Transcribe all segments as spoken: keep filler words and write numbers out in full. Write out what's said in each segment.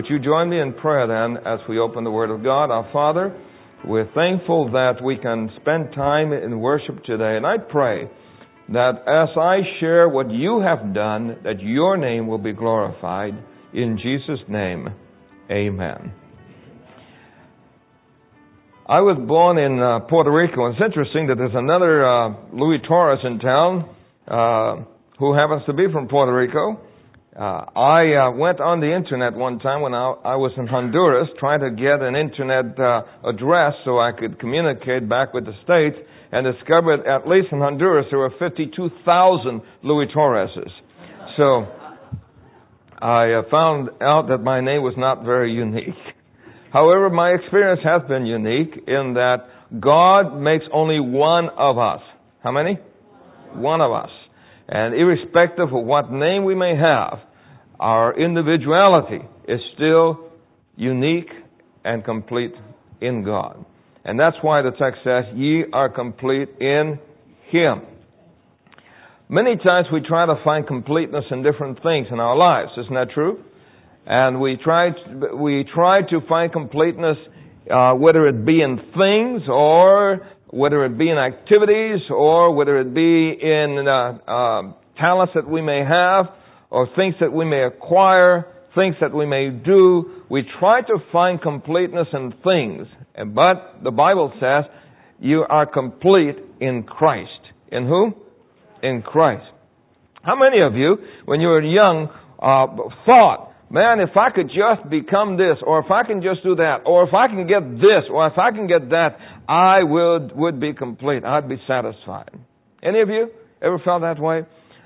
Would you join me in prayer then as we open the Word of God? Our Father, we're thankful that we can spend time in worship today. And I pray that as I share what you have done, that your name will be glorified. In Jesus' name, amen. I was born in uh, Puerto Rico. It's interesting that there's another uh, Louis Torres in town uh, who happens to be from Puerto Rico. Uh, I uh, went on the internet one time when I, I was in Honduras trying to get an internet uh, address so I could communicate back with the States, and discovered, at least in Honduras, there were fifty-two thousand Louis Torreses. So I uh, found out that my name was not very unique. However, my experience has been unique in that God makes only one of us. How many? One of us. And irrespective of what name we may have, our individuality is still unique and complete in God. And that's why the text says, ye are complete in Him. Many times we try to find completeness in different things in our lives. Isn't that true? And we try to, we try to find completeness, uh, whether it be in things or whether it be in activities or whether it be in uh, uh, talents that we may have or things that we may acquire, things that we may do. We try to find completeness in things. But the Bible says you are complete in Christ. In whom? In Christ. How many of you, when you were young, uh, thought, man, if I could just become this, or if I can just do that, or if I can get this, or if I can get that, I would would be complete. I'd be satisfied. Any of you ever felt that way?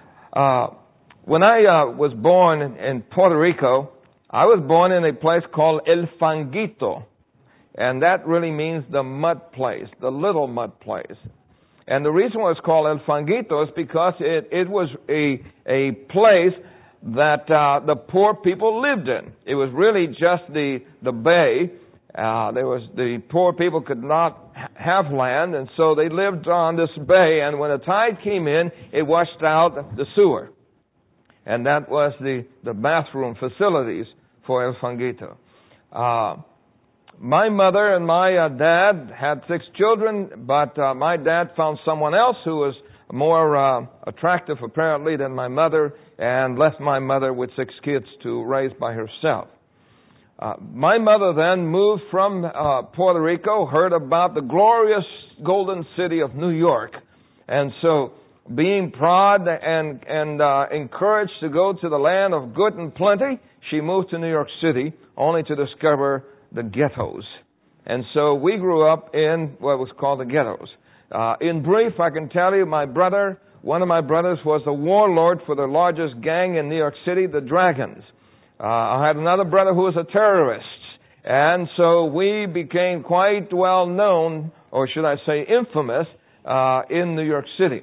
Uh, when I uh, was born in, in Puerto Rico, I was born in a place called El Fanguito. And that really means the mud place, the little mud place. And the reason why it's called El Fanguito is because it, it was a, a place that uh, the poor people lived in. It was really just the the bay. Uh, there was the poor people could not have land, and so they lived on this bay. And when the tide came in, it washed out the sewer, and that was the the bathroom facilities for El Fanguito. Uh, my mother and my uh, dad had six children, but uh, my dad found someone else who was more uh, attractive apparently than my mother, and left my mother with six kids to raise by herself. Uh, my mother then moved from uh, Puerto Rico, heard about the glorious golden city of New York, and so being proud and and uh, encouraged to go to the land of good and plenty, she moved to New York City, only to discover the ghettos. And so we grew up in what was called the ghettos. Uh, in brief, I can tell you, my brother, one of my brothers was the warlord for the largest gang in New York City, the Dragons. Uh, I had another brother who was a terrorist. And so we became quite well known, or should I say infamous, uh, in New York City.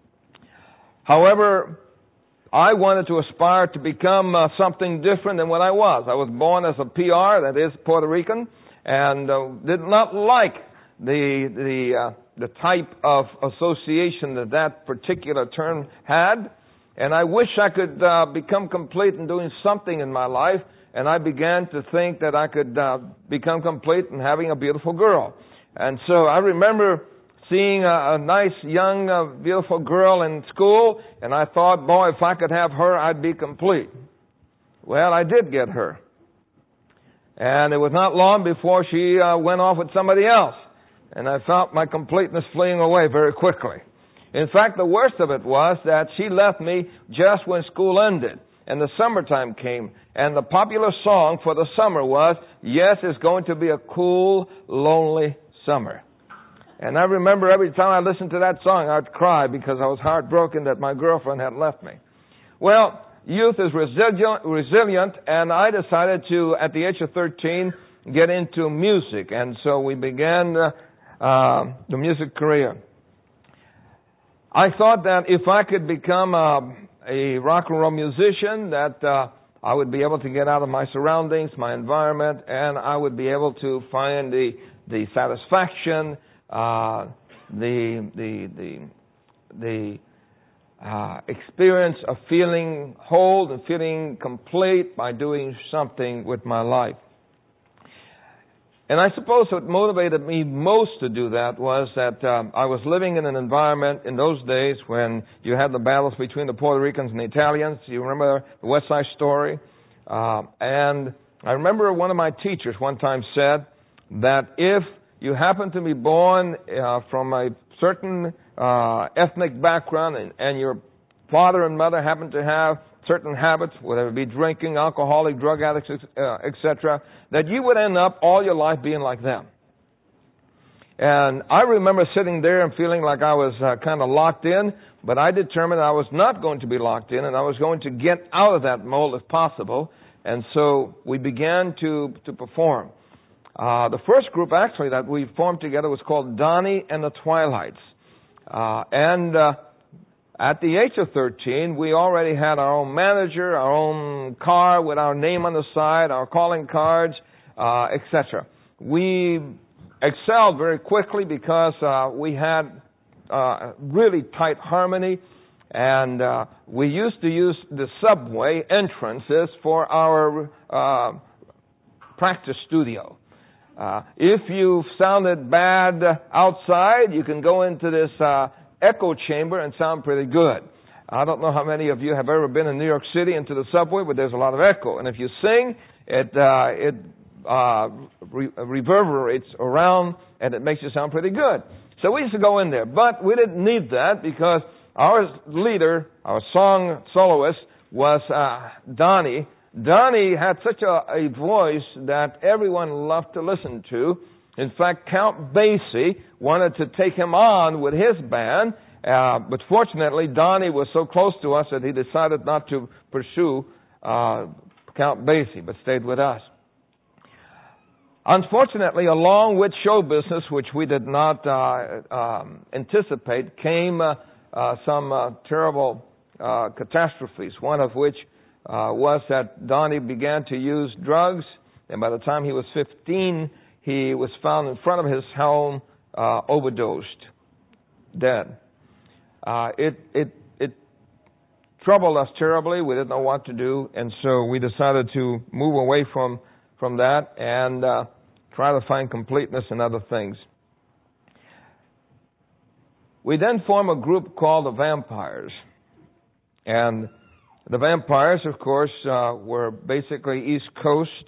However, I wanted to aspire to become uh, something different than what I was. I was born as a P R, that is Puerto Rican, and uh, did not like the the uh, the type of association that that particular term had. And I wish I could uh, become complete in doing something in my life. And I began to think that I could uh, become complete in having a beautiful girl. And so I remember seeing a, a nice, young, uh, beautiful girl in school. And I thought, boy, if I could have her, I'd be complete. Well, I did get her. And it was not long before she uh, went off with somebody else. And I felt my completeness fleeing away very quickly. In fact, the worst of it was that she left me just when school ended and the summertime came. And the popular song for the summer was, yes, it's going to be a cool, lonely summer. And I remember every time I listened to that song, I'd cry because I was heartbroken that my girlfriend had left me. Well, youth is resilient, resilient, and I decided to, at the age of thirteen, get into music. And so we began uh, uh, the music career. I thought that if I could become uh, a rock and roll musician, that uh, I would be able to get out of my surroundings, my environment, and I would be able to find the the satisfaction, uh, the the the the uh, experience of feeling whole and feeling complete by doing something with my life. And I suppose what motivated me most to do that was that um, I was living in an environment in those days when you had the battles between the Puerto Ricans and the Italians. You remember the West Side Story? Uh, and I remember one of my teachers one time said that if you happen to be born uh, from a certain uh, ethnic background and, and your father and mother happen to have certain habits, whether it be drinking, alcoholic, drug addicts, uh, et cetera, that you would end up all your life being like them. And I remember sitting there and feeling like I was uh, kind of locked in, but I determined I was not going to be locked in, and I was going to get out of that mold if possible. And so we began to, to perform. Uh, the first group actually that we formed together was called Donnie and the Twilights. Uh, and uh, at the age of thirteen, we already had our own manager, our own car with our name on the side, our calling cards, uh, et cetera. We excelled very quickly because uh, we had uh, really tight harmony, and uh, we used to use the subway entrances for our uh, practice studio. Uh, if you sounded bad outside, you can go into this uh, echo chamber and sound pretty good. I don't know how many of you have ever been in New York City into the subway, but there's a lot of echo. And if you sing, it uh, it uh, re- reverberates around and it makes you sound pretty good. So we used to go in there, but we didn't need that because our leader, our song soloist, was uh, Donnie. Donnie had such a, a voice that everyone loved to listen to. In fact, Count Basie wanted to take him on with his band, uh, but fortunately, Donnie was so close to us that he decided not to pursue uh, Count Basie, but stayed with us. Unfortunately, along with show business, which we did not uh, um, anticipate, came uh, uh, some uh, terrible uh, catastrophes, one of which Uh, was that Donnie began to use drugs, and by the time he was fifteen, he was found in front of his home, uh, overdosed, dead. Uh, it, it, it troubled us terribly. We didn't know what to do, and so we decided to move away from, from that and uh, try to find completeness in other things. We then formed a group called the Vampires, and the Vampires, of course, uh, were basically East Coast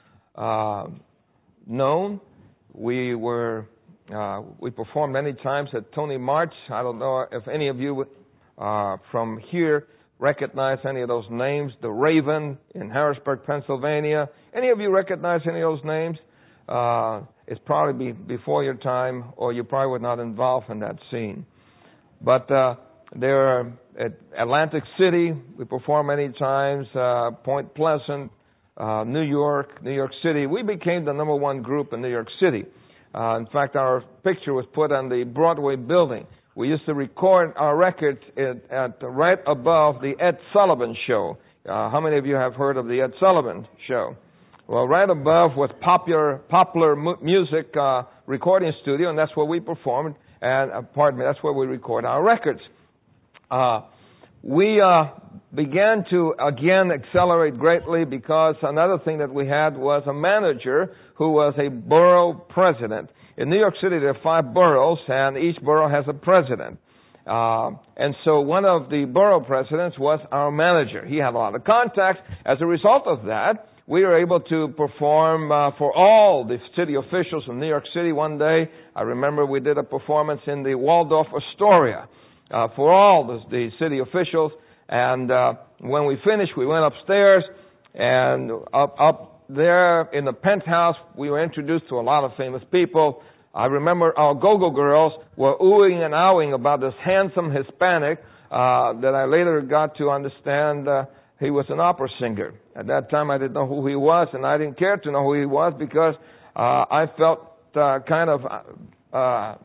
uh, known. We were uh, we performed many times at Tony Mart's. I don't know if any of you uh, from here recognize any of those names. The Raven in Harrisburg, Pennsylvania. Any of you recognize any of those names? Uh, it's probably be before your time, or you probably were not involved in that scene. But uh, there are at Atlantic City, we performed many times, uh, Point Pleasant, uh, New York, New York City. We became the number one group in New York City. Uh, in fact, our picture was put on the Broadway building. We used to record our records at, at right above the Ed Sullivan Show. Uh, how many of you have heard of the Ed Sullivan Show? Well, right above was popular, popular mu- music uh, recording studio, and that's where we performed. And uh, pardon me, that's where we record our records. Uh, we uh, began to, again, accelerate greatly because another thing that we had was a manager who was a borough president. In New York City, there are five boroughs, and each borough has a president. Uh, and so one of the borough presidents was our manager. He had a lot of contacts. As a result of that, we were able to perform uh, for all the city officials in New York City one day. I remember we did a performance in the Waldorf Astoria. Uh, for all the, the city officials, and uh, when we finished, we went upstairs, and up, up there in the penthouse, we were introduced to a lot of famous people. I remember our go-go girls were oohing and ahhing about this handsome Hispanic uh, that I later got to understand uh, he was an opera singer. At that time, I didn't know who he was, and I didn't care to know who he was because uh, I felt uh, kind of Uh,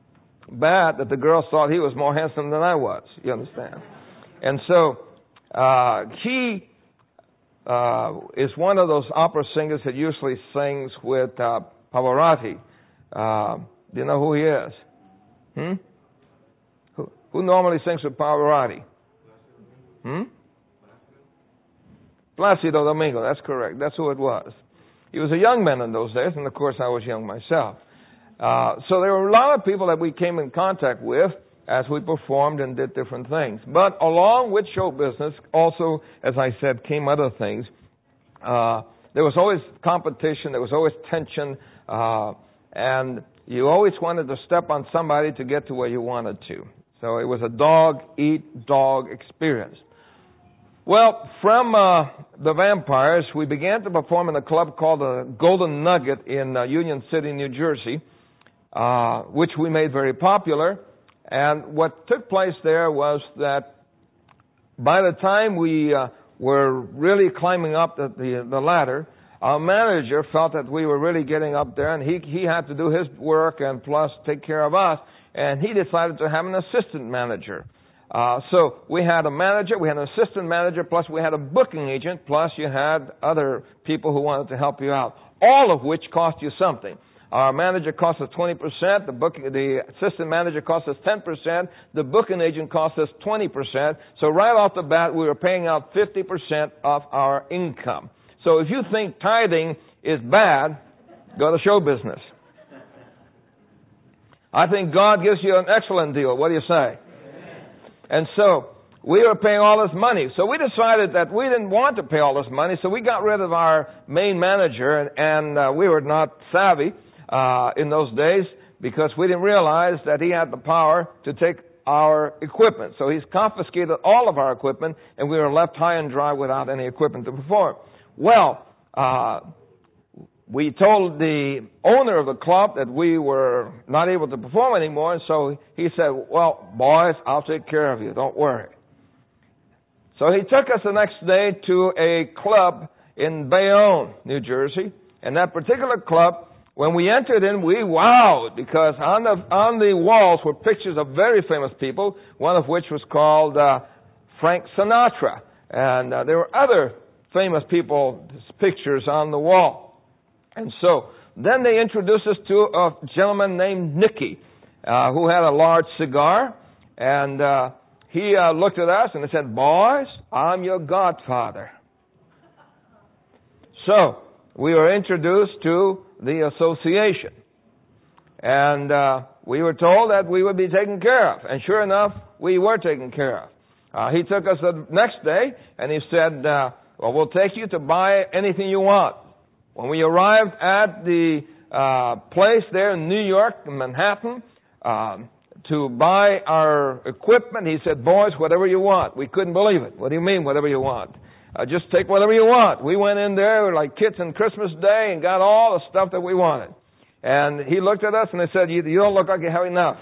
bad that the girls thought he was more handsome than I was, you understand? And so, uh, he, uh, is one of those opera singers that usually sings with, uh, Pavarotti. Uh, do you know who he is? Hmm? Who, who normally sings with Pavarotti? Hmm? Placido Domingo, that's correct. That's who it was. He was a young man in those days, and of course I was young myself. Uh, so there were a lot of people that we came in contact with as we performed and did different things. But along with show business, also, as I said, came other things. Uh, there was always competition, there was always tension, uh, and you always wanted to step on somebody to get to where you wanted to. So it was a dog-eat-dog experience. Well, from uh, the Vampires, we began to perform in a club called the Golden Nugget in uh, Union City, New Jersey, uh, which we made very popular. And what took place there was that by the time we uh, were really climbing up the, the, the ladder, our manager felt that we were really getting up there, and he, he had to do his work and plus take care of us, and he decided to have an assistant manager. Uh, so we had a manager, we had an assistant manager, plus we had a booking agent, plus you had other people who wanted to help you out, all of which cost you something. Our manager cost us twenty percent, the booking, the assistant manager cost us ten percent, the booking agent cost us twenty percent. So right off the bat, we were paying out fifty percent of our income. So if you think tithing is bad, go to show business. I think God gives you an excellent deal. What do you say? And so we were paying all this money. So we decided that we didn't want to pay all this money, so we got rid of our main manager, and, and uh, we were not savvy uh, in those days because we didn't realize that he had the power to take our equipment. So he's confiscated all of our equipment, and we were left high and dry without any equipment to perform. Well, uh, we told the owner of the club that we were not able to perform anymore, and so he said, well, boys, I'll take care of you. Don't worry. So he took us the next day to a club in Bayonne, New Jersey. And that particular club, when we entered in, we wowed because on the, on the walls were pictures of very famous people, one of which was called uh, Frank Sinatra. And uh, there were other famous people's pictures on the wall. And so then they introduced us to a gentleman named Nicky, uh, who had a large cigar. And uh, he uh, looked at us and he said, boys, I'm your godfather. So we were introduced to the association. And uh, we were told that we would be taken care of. And sure enough, we were taken care of. Uh, he took us the next day and he said, uh, well, we'll take you to buy anything you want. When we arrived at the uh, place there in New York, in Manhattan, uh, to buy our equipment, he said, boys, whatever you want. We couldn't believe it. What do you mean, whatever you want? Uh, just take whatever you want. We went in there like kids on Christmas Day and got all the stuff that we wanted. And he looked at us and he said, you, you don't look like you have enough.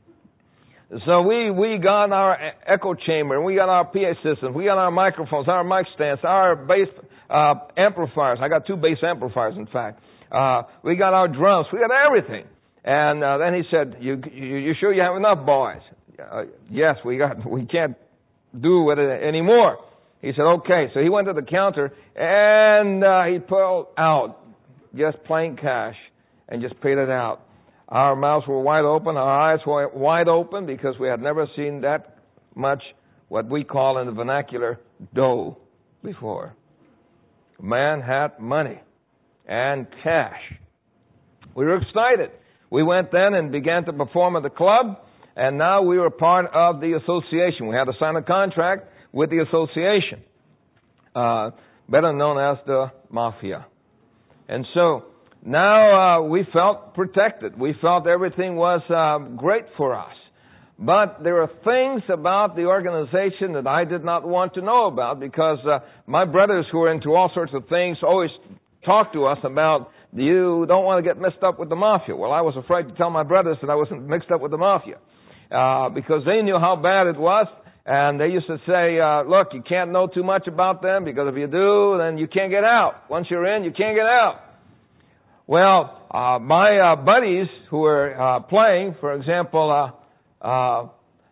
So we, we got our echo chamber, and we got our P A systems, we got our microphones, our mic stands, our bass uh, amplifiers. I got two bass amplifiers, in fact. Uh, we got our drums, we got everything. And uh, then he said, you, you, you sure you have enough, boys? Uh, yes, we got, we can't do with it anymore. He said, okay. So he went to the counter, and uh, he pulled out just plain cash and just paid it out. Our mouths were wide open, our eyes were wide open, because we had never seen that much, what we call in the vernacular, dough before. Man had money and cash. We were excited. We went then and began to perform at the club, and now we were part of the association. We had to sign a contract with the association, uh, better known as the Mafia. And so now uh, we felt protected. We felt everything was uh, great for us. But there are things about the organization that I did not want to know about, because uh, my brothers who were into all sorts of things always talked to us about, you don't want to get mixed up with the Mafia. Well, I was afraid to tell my brothers that I wasn't mixed up with the Mafia, uh, because they knew how bad it was. And they used to say, uh, look, you can't know too much about them, because if you do, then you can't get out. Once you're in, you can't get out. Well, uh, my uh, buddies who were uh, playing, for example, uh, uh,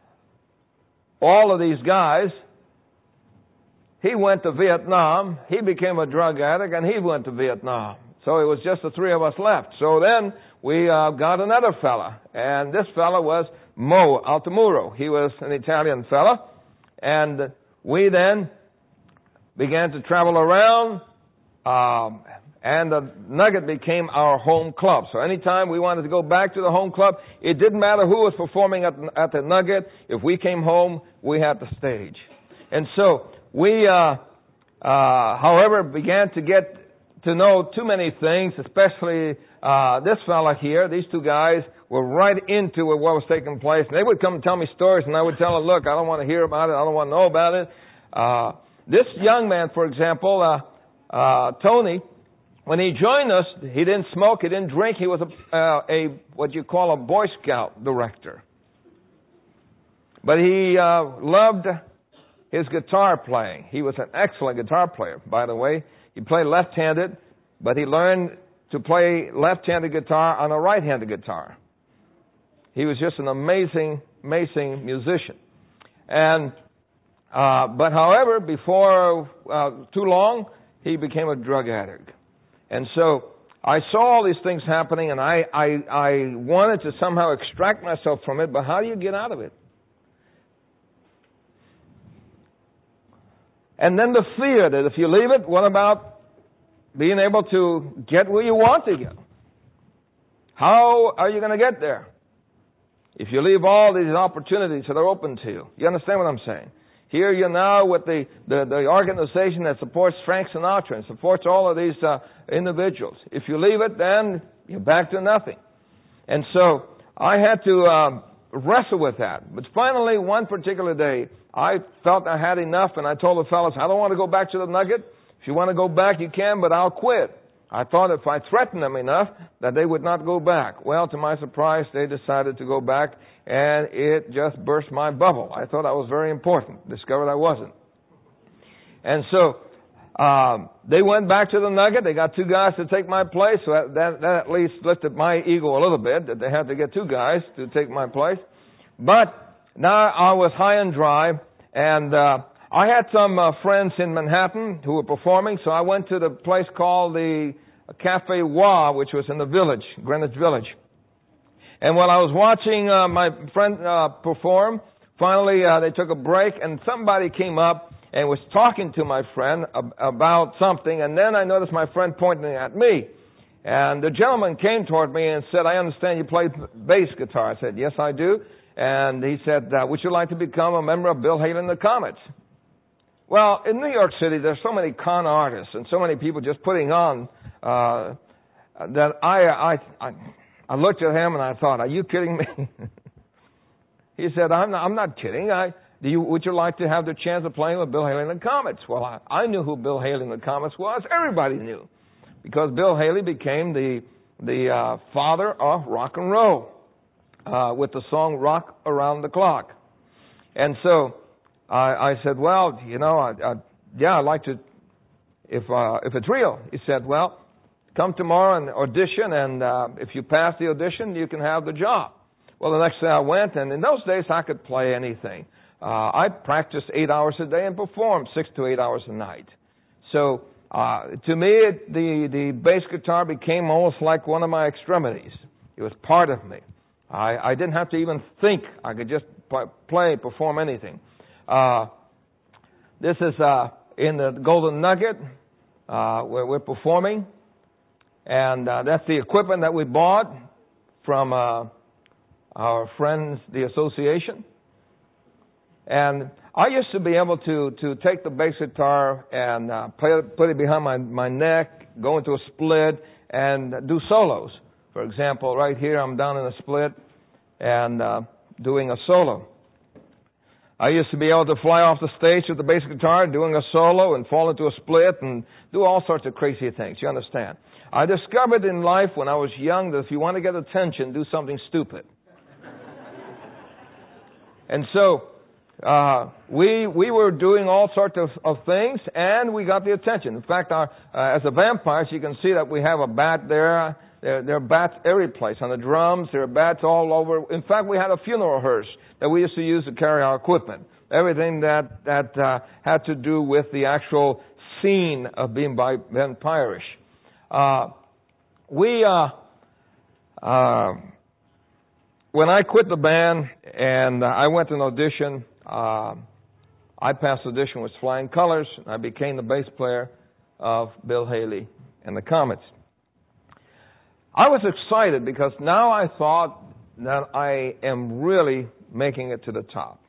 all of these guys, he went to Vietnam, he became a drug addict, and he went to Vietnam. So it was just the three of us left. So then we uh, got another fella, and this fella was Mo Altamuro. He was an Italian fella, and we then began to travel around, um, and the Nugget became our home club. So anytime we wanted to go back to the home club, it didn't matter who was performing at, at the Nugget. If we came home, we had the stage. And so we, uh, uh, however, began to get to know too many things, especially uh, this fella here. These two guys were right into what was taking place. And they would come and tell me stories, and I would tell them, look, I don't want to hear about it. I don't want to know about it. Uh, this young man, for example, uh, uh, Tony, when he joined us, he didn't smoke, he didn't drink. He was a, uh, a what you call a Boy Scout director. But he uh, loved his guitar playing. He was an excellent guitar player, by the way. He played left-handed, but he learned to play left-handed guitar on a right-handed guitar. He was just an amazing, amazing musician. And uh, but however, before uh, too long, he became a drug addict. And so I saw all these things happening, and I, I, I wanted to somehow extract myself from it, but how do you get out of it? And then the fear that if you leave it, what about being able to get where you want to go? How are you going to get there? If you leave all these opportunities that are open to you. You understand what I'm saying? Here you're now with the, the, the organization that supports Frank Sinatra and supports all of these uh, individuals. If you leave it, then you're back to nothing. And so I had to um, wrestle with that. But finally, one particular day, I felt I had enough, and I told the fellows, I don't want to go back to the Nugget. If you want to go back, you can, but I'll quit. I thought if I threatened them enough that they would not go back. Well, to my surprise, they decided to go back, and it just burst my bubble. I thought I was very important. Discovered I wasn't. And so um, they went back to the Nugget. They got two guys to take my place, so that, that, that at least lifted my ego a little bit, that they had to get two guys to take my place. But now I was high and dry, and uh, I had some uh, friends in Manhattan who were performing, so I went to the place called the Cafe Wa, which was in the village, Greenwich Village. And while I was watching uh, my friend uh, perform, finally uh, they took a break, and somebody came up and was talking to my friend ab- about something, and then I noticed my friend pointing at me. And the gentleman came toward me and said, I understand you play bass guitar. I said, yes, I do. And he said, uh, would you like to become a member of Bill Haley and the Comets? Well, in New York City, there's so many con artists and so many people just putting on uh, that I, I I I looked at him and I thought, are you kidding me? He said, I'm not, I'm not kidding. I do you would you like to have the chance of playing with Bill Haley and the Comets? Well, I, I knew who Bill Haley and the Comets was. Everybody knew, because Bill Haley became the the uh, father of rock and roll uh, with the song "Rock Around the Clock," and so. I, I said, well, you know, I, I, yeah, I'd like to, if uh, if it's real. He said, well, come tomorrow and audition, and uh, if you pass the audition, you can have the job. Well, the next day I went, and in those days I could play anything. Uh, I practiced eight hours a day and performed six to eight hours a night. So uh, to me, it, the, the bass guitar became almost like one of my extremities. It was part of me. I, I didn't have to even think. I could just play, perform anything. Uh, this is uh, in the Golden Nugget uh, where we're performing, and uh, that's the equipment that we bought from uh, our friends, the association. And I used to be able to to take the bass guitar and uh, play it, put it behind my, my neck, go into a split, and do solos. For example, right here I'm down in a split and uh, doing a solo. I used to be able to fly off the stage with the bass guitar, doing a solo, and fall into a split, and do all sorts of crazy things. You understand? I discovered in life when I was young that if you want to get attention, do something stupid. And so uh, we we were doing all sorts of, of things, and we got the attention. In fact, our, uh, as a vampires, you can see that we have a bat there. There, there are bats every place. On the drums, there are bats all over. In fact, we had a funeral hearse that we used to use to carry our equipment. Everything that that uh, had to do with the actual scene of being vampirish. Uh, we, uh, uh, when I quit the band and I went to an audition, uh, I passed audition with flying colors. I became the bass player of Bill Haley and the Comets. I was excited because now I thought that I am really making it to the top.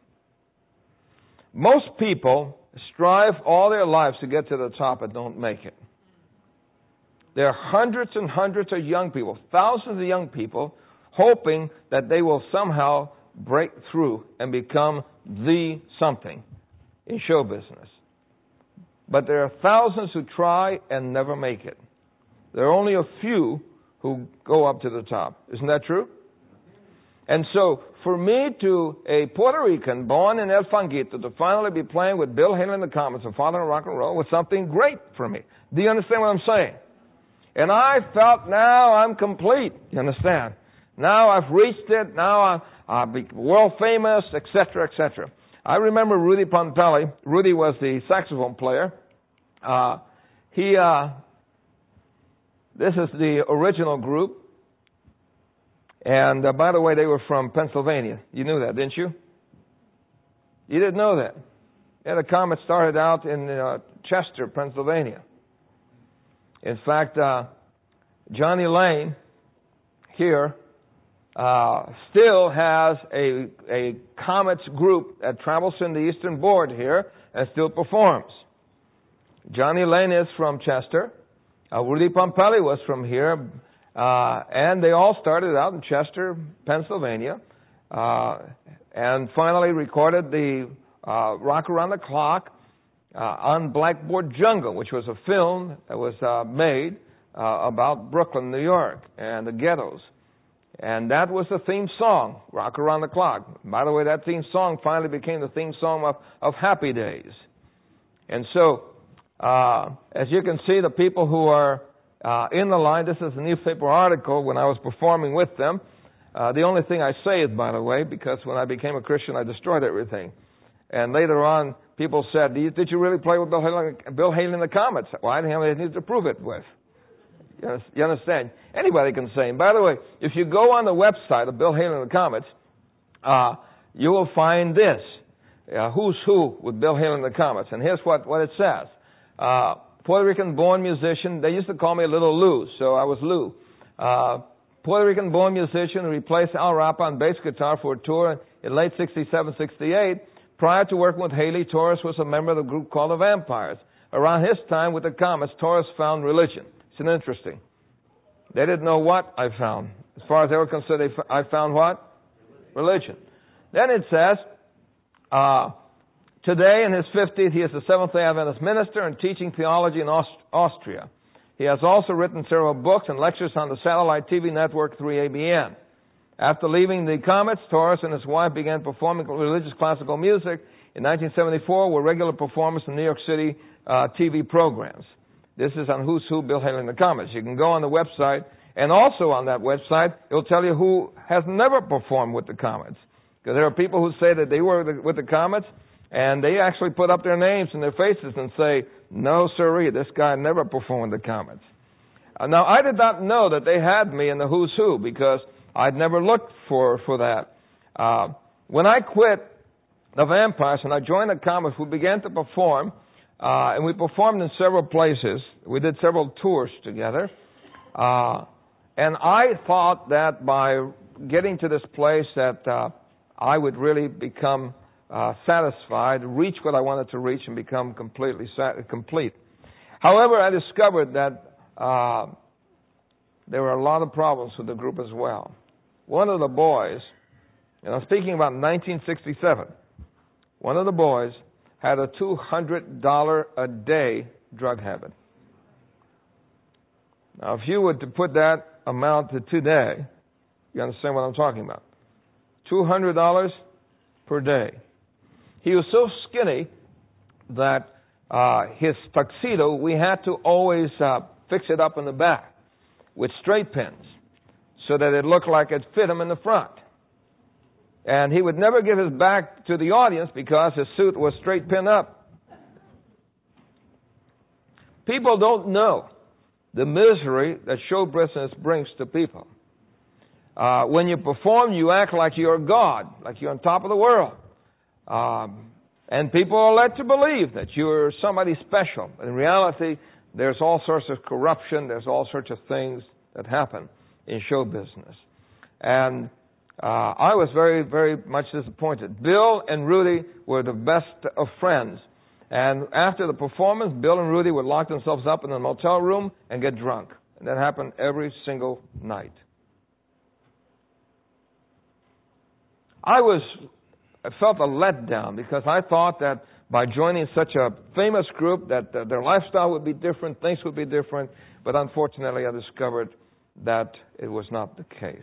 Most people strive all their lives to get to the top and don't make it. There are hundreds and hundreds of young people, thousands of young people, hoping that they will somehow break through and become the something in show business. But there are thousands who try and never make it. There are only a few who go up to the top. Isn't that true? And so, for me to, a Puerto Rican born in El Fanguito, to finally be playing with Bill Haley and the Comets, the father of rock and roll, was something great for me. Do you understand what I'm saying? And I felt, now I'm complete. You understand? Now I've reached it. Now I'm, I'll be world famous, et cetera, et cetera. I remember Rudy Pompelli. Rudy was the saxophone player. Uh, he, uh, this is the original group. And uh, by the way, they were from Pennsylvania. You knew that, didn't you? You didn't know that. Yeah, the Comets started out in uh, Chester, Pennsylvania. In fact, uh, Johnny Lane here uh, still has a, a Comets group that travels in the Eastern Board here and still performs. Johnny Lane is from Chester. Uh, Rudy Pompelli was from here. Uh, and they all started out in Chester, Pennsylvania, uh, and finally recorded the uh, Rock Around the Clock uh, on Blackboard Jungle, which was a film that was uh, made uh, about Brooklyn, New York, and the ghettos. And that was the theme song, Rock Around the Clock. By the way, that theme song finally became the theme song of, of Happy Days. And so, uh, as you can see, the people who are Uh, in the line, this is a newspaper article when I was performing with them. Uh, the only thing I say is, by the way, because when I became a Christian, I destroyed everything. And later on, people said, did you, did you really play with Bill Haley, Bill Haley and the Comets? Well, I didn't have anything to prove it with. You understand? Anybody can say. And by the way, if you go on the website of Bill Haley and the Comets, uh, you will find this, uh, who's who with Bill Haley and the Comets. And here's what, what it says. Uh, Puerto Rican-born musician. They used to call me Little Lou, so I was Lou. Uh, Puerto Rican-born musician who replaced Al Rapa on bass guitar for a tour in late sixty-seven, sixty-eight. Prior to working with Haley, Torres was a member of the group called the Vampires. Around his time with the Comets, Torres found religion. It's interesting. They didn't know what I found. As far as they were concerned, they f- I found what? Religion. Then it says, uh, today, in his fifties, he is a Seventh-day Adventist minister and teaching theology in Aust- Austria. He has also written several books and lectures on the satellite T V network three A B N. After leaving the Comets, Torres and his wife began performing religious classical music. In nineteen seventy-four, were regular performers in New York City uh, T V programs. This is on Who's Who, Bill Haley and the Comets. You can go on the website, and also on that website, it'll tell you who has never performed with the Comets. Because there are people who say that they were with the Comets, and they actually put up their names and their faces and say, no, sirree, this guy never performed the Comets. Uh, now, I did not know that they had me in the Who's Who because I'd never looked for, for that. Uh, when I quit the Vampires and I joined the Comets, we began to perform, uh, and we performed in several places. We did several tours together. Uh, and I thought that by getting to this place that uh, I would really become Uh, satisfied, reach what I wanted to reach, and become completely sat- complete. However, I discovered that uh, there were a lot of problems with the group as well. One of the boys, and I'm speaking about nineteen sixty-seven, one of the boys had a two hundred dollars a day drug habit. Now, if you were to put that amount to today, you understand what I'm talking about. two hundred dollars per day. He was so skinny that uh, his tuxedo, we had to always uh, fix it up in the back with straight pins so that it looked like it fit him in the front. And he would never give his back to the audience because his suit was straight pin up. People don't know the misery that show business brings to people. Uh, when you perform, you act like you're God, like you're on top of the world. Um, And people are led to believe that you're somebody special. In reality, there's all sorts of corruption. There's all sorts of things that happen in show business. And uh, I was very, very much disappointed. Bill and Rudy were the best of friends. And after the performance, Bill and Rudy would lock themselves up in a motel room and get drunk. And that happened every single night. I was, I felt a letdown because I thought that by joining such a famous group that uh, their lifestyle would be different, things would be different. But unfortunately, I discovered that it was not the case.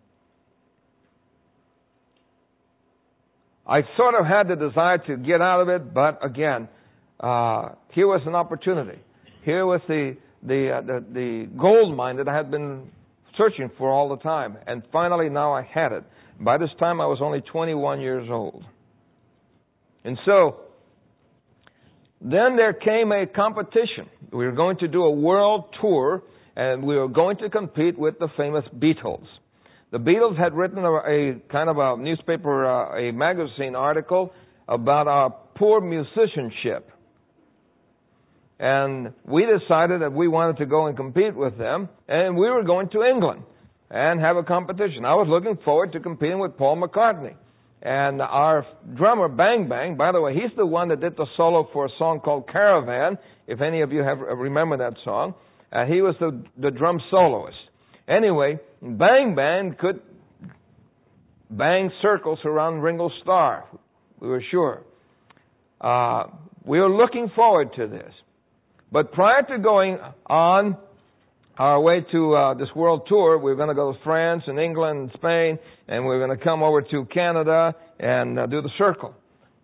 I sort of had the desire to get out of it, but again, uh, here was an opportunity. Here was the the, uh, the the gold mine that I had been searching for all the time, and finally now I had it. By this time, I was only twenty-one years old, and so then there came a competition. We were going to do a world tour, and we were going to compete with the famous Beatles. The Beatles had written a, a kind of a newspaper, uh, a magazine article about our poor musicianship. And we decided that we wanted to go and compete with them, and we were going to England and have a competition. I was looking forward to competing with Paul McCartney. And our drummer, Bang Bang, by the way, he's the one that did the solo for a song called Caravan, if any of you have remember that song. Uh, he was the, the drum soloist. Anyway, Bang Bang could bang circles around Ringo Starr, we were sure. Uh, we were looking forward to this. But prior to going on our way to uh, this world tour, we were going to go to France and England and Spain, and we were going to come over to Canada and uh, do the circle.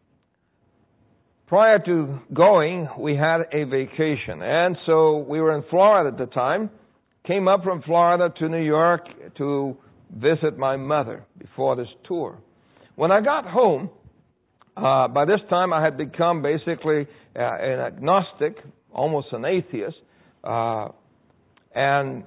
Prior to going, we had a vacation, and so we were in Florida at the time. Came up from Florida to New York to visit my mother before this tour. When I got home, uh, by this time I had become basically uh, an agnostic, almost an atheist, uh, and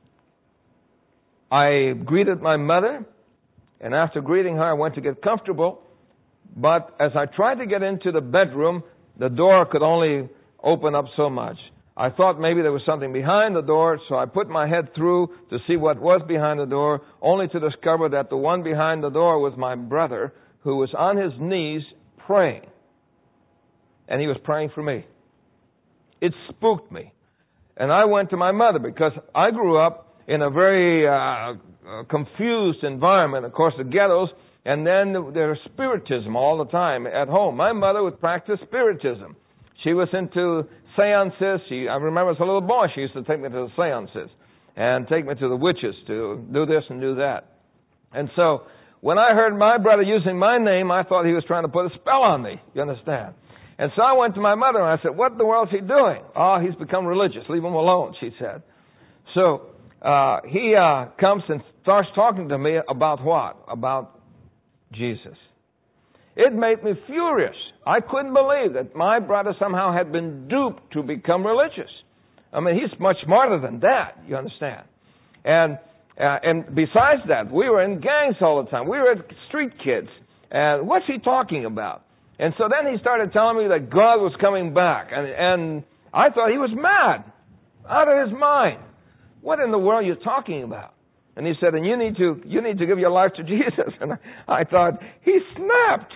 I greeted my mother, and after greeting her, I went to get comfortable, but as I tried to get into the bedroom, the door could only open up so much. I thought maybe there was something behind the door, so I put my head through to see what was behind the door, only to discover that the one behind the door was my brother, who was on his knees praying. And he was praying for me. It spooked me. And I went to my mother because I grew up in a very uh, confused environment, of course, the ghettos, and then there's spiritism all the time at home. My mother would practice spiritism. She was into seances. She, I remember as a little boy, she used to take me to the seances and take me to the witches to do this and do that. And so when I heard my brother using my name, I thought he was trying to put a spell on me. You understand? And so I went to my mother and I said, what in the world is he doing? Oh, he's become religious. Leave him alone, she said. So uh, he uh, comes and starts talking to me about what? About Jesus. It made me furious. I couldn't believe that my brother somehow had been duped to become religious. I mean, he's much smarter than that, you understand. And uh, and besides that, we were in gangs all the time. We were street kids. And what's he talking about? And so then he started telling me that God was coming back. And, and I thought he was mad, out of his mind. What in the world are you talking about? And he said, and you need to you need to give your life to Jesus. And I thought, he snapped.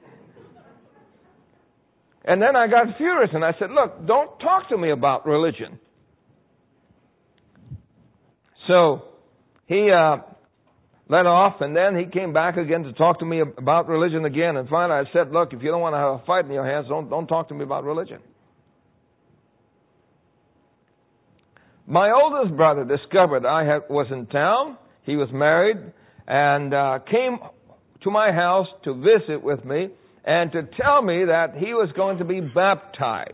And then I got furious and I said, look, don't talk to me about religion. So he uh, let off, and then he came back again to talk to me about religion again. And finally I said, look, if you don't want to have a fight in your hands, don't, don't talk to me about religion. My oldest brother discovered I had, was in town. He was married and uh, came to my house to visit with me and to tell me that he was going to be baptized.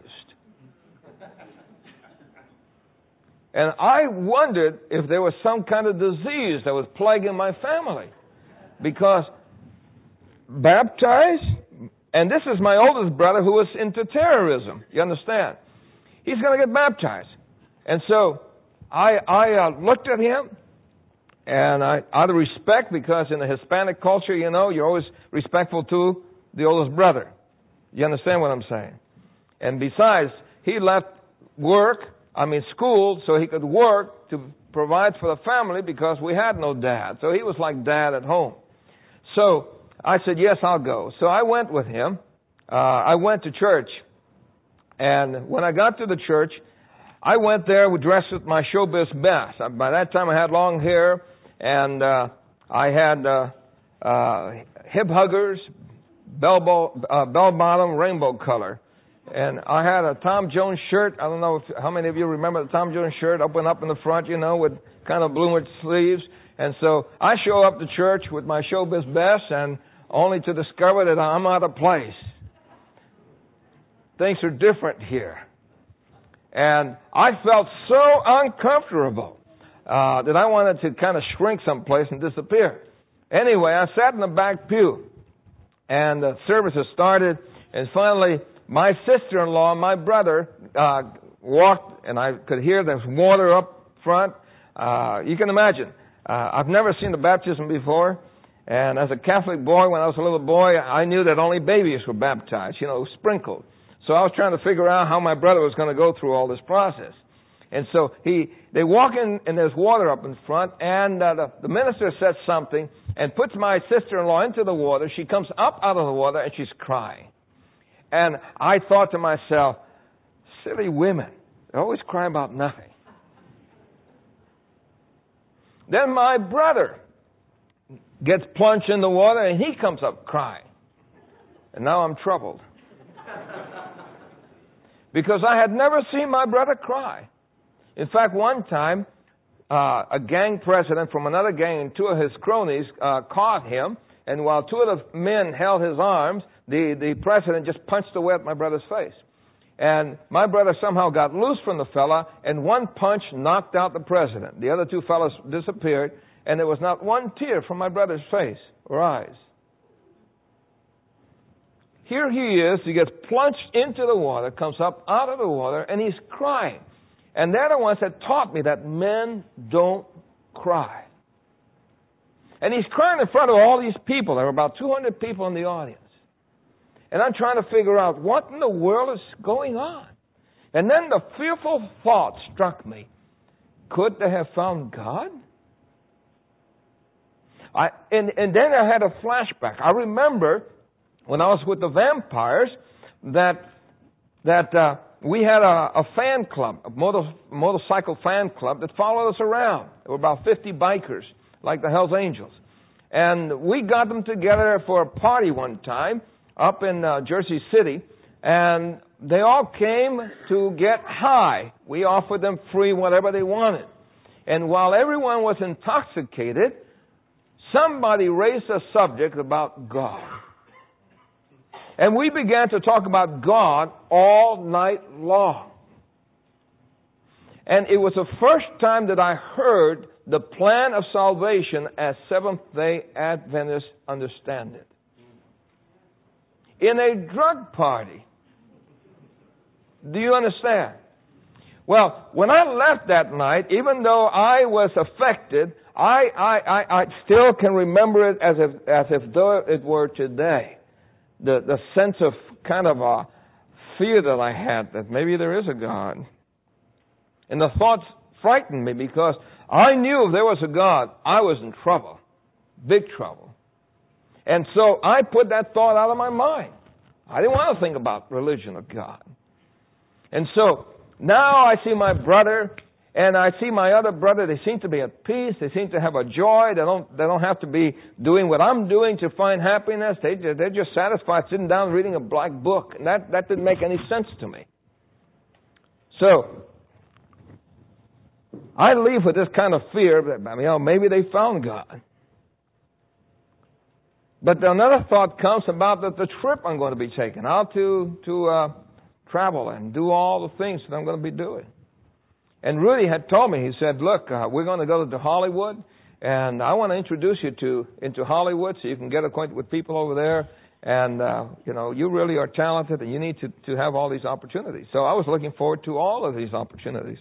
And I wondered if there was some kind of disease that was plaguing my family. Because baptized, and this is my oldest brother who was into terrorism, you understand? He's going to get baptized. And so I, I uh, looked at him, and I, out of respect, because in the Hispanic culture, you know, you're always respectful to the oldest brother. You understand what I'm saying? And besides, he left work, I mean school, so he could work to provide for the family because we had no dad. So he was like dad at home. So I said, yes, I'll go. So I went with him. Uh, I went to church. And when I got to the church, I went there dressed with my showbiz best. By that time I had long hair and uh, I had uh, uh, hip huggers, bell, bo- uh, bell bottom, rainbow color. And I had a Tom Jones shirt. I don't know if, how many of you remember the Tom Jones shirt, open up in the front, you know, with kind of bloomered sleeves. And so I show up to church with my showbiz best and only to discover that I'm out of place. Things are different here. And I felt so uncomfortable uh, that I wanted to kind of shrink someplace and disappear. Anyway, I sat in the back pew, and the services started, and finally my sister-in-law and my brother uh, walked, and I could hear there's water up front. Uh, you can imagine. Uh, I've never seen the baptism before, and as a Catholic boy, when I was a little boy, I knew that only babies were baptized, you know, sprinkled. So I was trying to figure out how my brother was going to go through all this process. And so he, they walk in, and there's water up in front, and uh, the, the minister says something and puts my sister-in-law into the water. She comes up out of the water, and she's crying. And I thought to myself, silly women, they always cry about nothing. Then my brother gets plunged in the water, and he comes up crying. And now I'm troubled. Because I had never seen my brother cry. In fact, one time, uh, a gang president from another gang and two of his cronies uh, caught him, and while two of the men held his arms, the, the president just punched away at my brother's face. And my brother somehow got loose from the fella, and one punch knocked out the president. The other two fellows disappeared, and there was not one tear from my brother's face or eyes. Here he is, he gets plunged into the water, comes up out of the water, and he's crying. And they're the ones that taught me that men don't cry. And he's crying in front of all these people. There were about two hundred people in the audience. And I'm trying to figure out what in the world is going on. And then the fearful thought struck me. Could they have found God? I, and, and then I had a flashback. I remember when I was with the vampires, that that uh, we had a, a fan club, a motor, motorcycle fan club that followed us around. There were about fifty bikers, like the Hells Angels. And we got them together for a party one time up in uh, Jersey City, and they all came to get high. We offered them free whatever they wanted. And while everyone was intoxicated, somebody raised a subject about God. And we began to talk about God all night long. And it was the first time that I heard the plan of salvation as Seventh-day Adventists understand it. In a drug party. Do you understand? Well, when I left that night, even though I was affected, I, I, I, I still can remember it as if, as if though it were today. The, the sense of kind of a fear that I had that maybe there is a God. And the thoughts frightened me because I knew if there was a God, I was in trouble. Big trouble. And so I put that thought out of my mind. I didn't want to think about religion or God. And so now I see my brother and I see my other brother. They seem to be at peace. They seem to have a joy. They don't, they don't have to be doing what I'm doing to find happiness. They, they're just satisfied sitting down reading a black book. And that, that didn't make any sense to me. So I leave with this kind of fear that, I mean, you know, maybe they found God. But another thought comes about that the trip I'm going to be taking out to, to uh, travel and do all the things that I'm going to be doing. And Rudy had told me, he said, look, uh, we're going to go to Hollywood, and I want to introduce you to into Hollywood so you can get acquainted with people over there. And, uh, you know, you really are talented, and you need to, to have all these opportunities. So I was looking forward to all of these opportunities.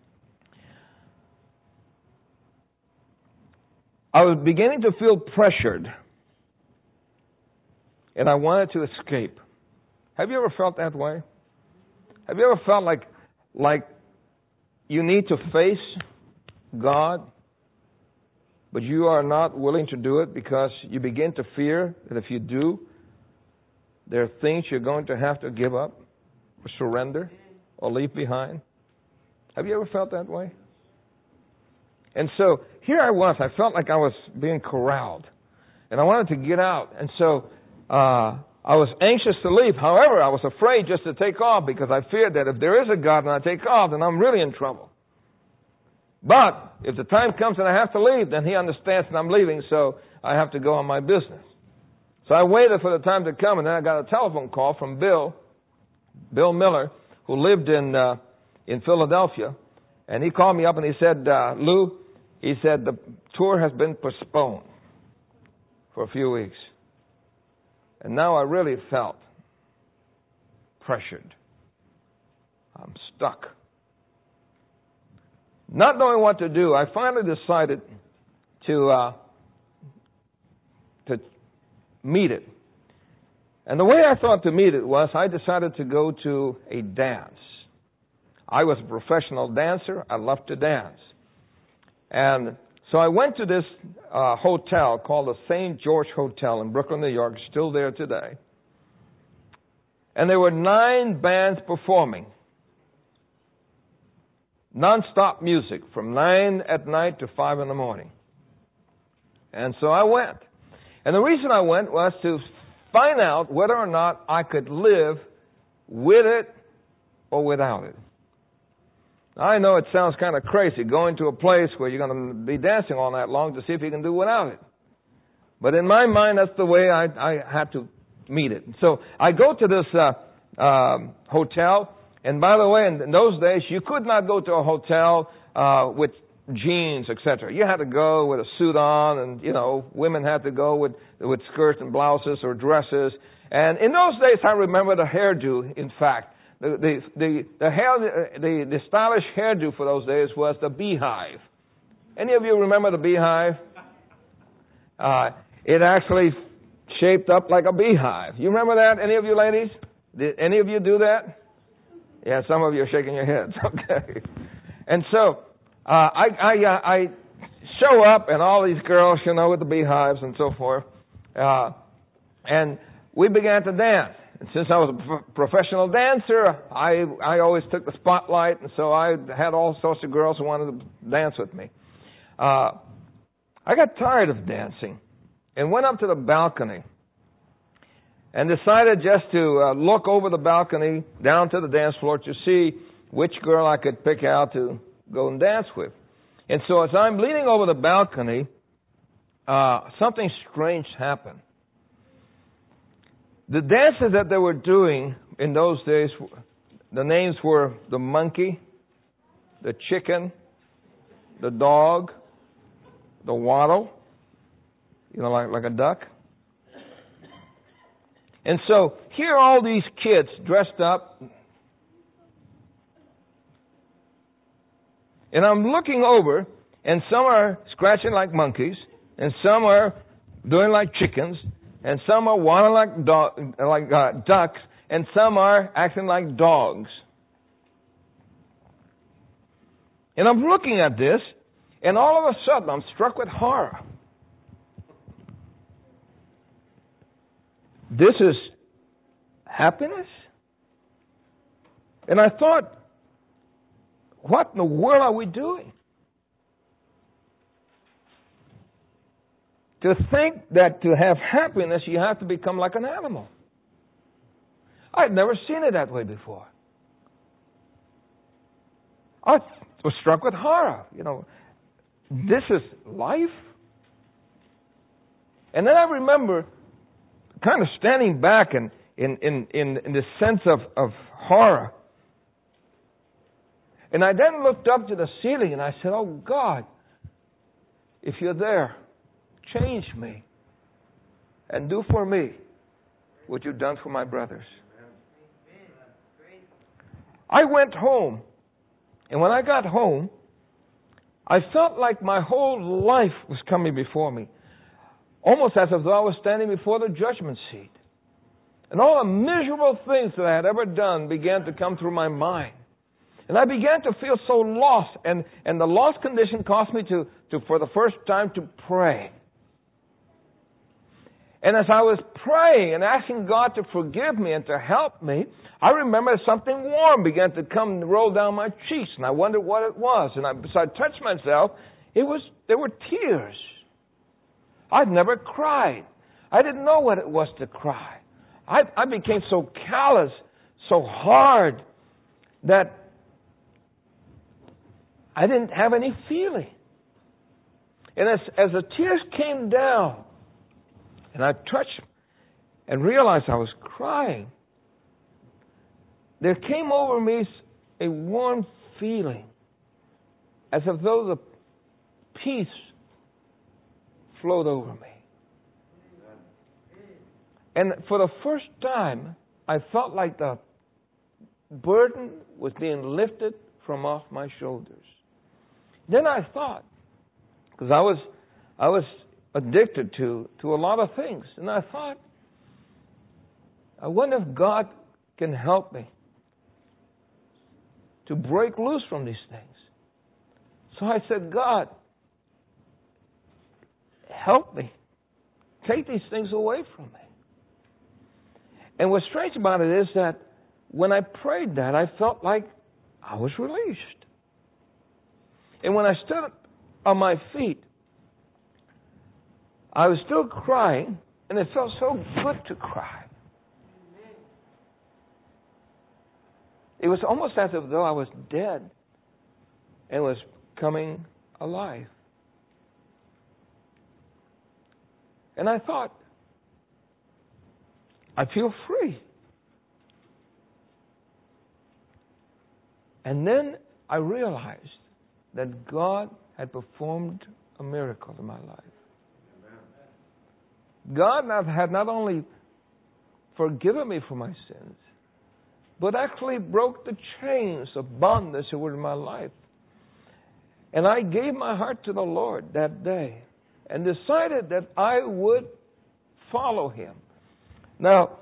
I was beginning to feel pressured, and I wanted to escape. Have you ever felt that way? Have you ever felt like, like you need to face God, but you are not willing to do it because you begin to fear that if you do, there are things you're going to have to give up or surrender or leave behind? Have you ever felt that way? And so here I was. I felt like I was being corralled, and I wanted to get out. And so uh, I was anxious to leave. However, I was afraid just to take off because I feared that if there is a God and I take off, then I'm really in trouble. But if the time comes and I have to leave, then He understands that I'm leaving, so I have to go on my business. So I waited for the time to come, and then I got a telephone call from Bill, Bill Miller, who lived in uh, in Philadelphia, and he called me up and he said, uh, Lou, he said, the tour has been postponed for a few weeks. And now I really felt pressured. I'm stuck. Not knowing what to do, I finally decided to uh, to meet it. And the way I thought to meet it was I decided to go to a dance. I was a professional dancer. I loved to dance. And so I went to this uh, hotel called the Saint George Hotel in Brooklyn, New York, still there today. And there were nine bands performing. Non-stop music from nine at night to five in the morning. And so I went. And the reason I went was to find out whether or not I could live with it or without it. I know it sounds kind of crazy going to a place where you're going to be dancing all night long to see if you can do without it. But in my mind, that's the way I, I had to meet it. So I go to this uh, uh, hotel. And by the way, in those days, you could not go to a hotel uh, with jeans, et cetera. You had to go with a suit on, and, you know, women had to go with, with skirts and blouses or dresses. And in those days, I remember the hairdo, in fact. The, the, the, the, hair, the, the stylish hairdo for those days was the beehive. Any of you remember the beehive? Uh, it actually shaped up like a beehive. You remember that? Any of you ladies? Did any of you do that? Yeah, some of you are shaking your heads. Okay. And so uh, I I, uh, I show up, and all these girls, you know, with the beehives and so forth, uh, and we began to dance. And since I was a pro- professional dancer, I I always took the spotlight, and so I had all sorts of girls who wanted to dance with me. Uh, I got tired of dancing and went up to the balcony and decided just to uh, look over the balcony down to the dance floor to see which girl I could pick out to go and dance with. And so as I'm leaning over the balcony, uh, something strange happened. The dances that they were doing in those days, the names were the monkey, the chicken, the dog, the waddle, you know, like, like a duck. And so here are all these kids dressed up. And I'm looking over, and some are scratching like monkeys, and some are doing like chickens, and some are waddling like, do- like uh, ducks, and some are acting like dogs. And I'm looking at this, and all of a sudden I'm struck with horror. This is happiness? And I thought, what in the world are we doing? To think that to have happiness, you have to become like an animal. I'd never seen it that way before. I was struck with horror. You know, this is life? And then I remember kind of standing back and in, in, in, in the sense of, of horror. And I then looked up to the ceiling and I said, oh God, if you're there, change me and do for me what you've done for my brothers. I went home, and when I got home, I felt like my whole life was coming before me. Almost as if I was standing before the judgment seat. And all the miserable things that I had ever done began to come through my mind. And I began to feel so lost. And, and the lost condition caused me to, to, for the first time, to pray. And as I was praying and asking God to forgive me and to help me, I remember something warm began to come and roll down my cheeks. And I wondered what it was. And I, so I touched myself. It was, there were tears. I'd never cried. I didn't know what it was to cry. I, I became so callous, so hard, that I didn't have any feeling. And as, as the tears came down, and I touched and realized I was crying, there came over me a warm feeling, as if though the peace flowed over me. And for the first time, I felt like the burden was being lifted from off my shoulders. Then I thought, because I was, I was addicted to, to a lot of things, and I thought, I wonder if God can help me to break loose from these things. So I said, God, help me. Take these things away from me. And what's strange about it is that when I prayed that, I felt like I was released. And when I stood on my feet, I was still crying, and it felt so good to cry. It was almost as if though I was dead and was coming alive. And I thought, I feel free. And then I realized that God had performed a miracle in my life. God had not only forgiven me for my sins, but actually broke the chains of bondage that were in my life. And I gave my heart to the Lord that day and decided that I would follow Him. Now,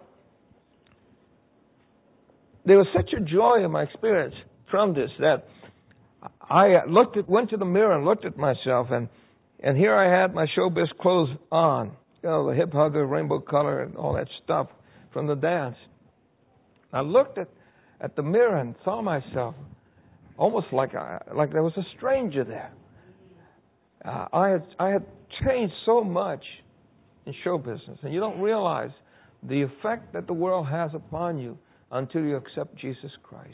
there was such a joy in my experience from this that I looked at, went to the mirror and looked at myself, and, and here I had my showbiz clothes on, you know, the hip hugger, rainbow color, and all that stuff from the dance. I looked at, at the mirror and saw myself almost like I, like there was a stranger there. Uh, I had I had changed so much in show business, and you don't realize the effect that the world has upon you until you accept Jesus Christ.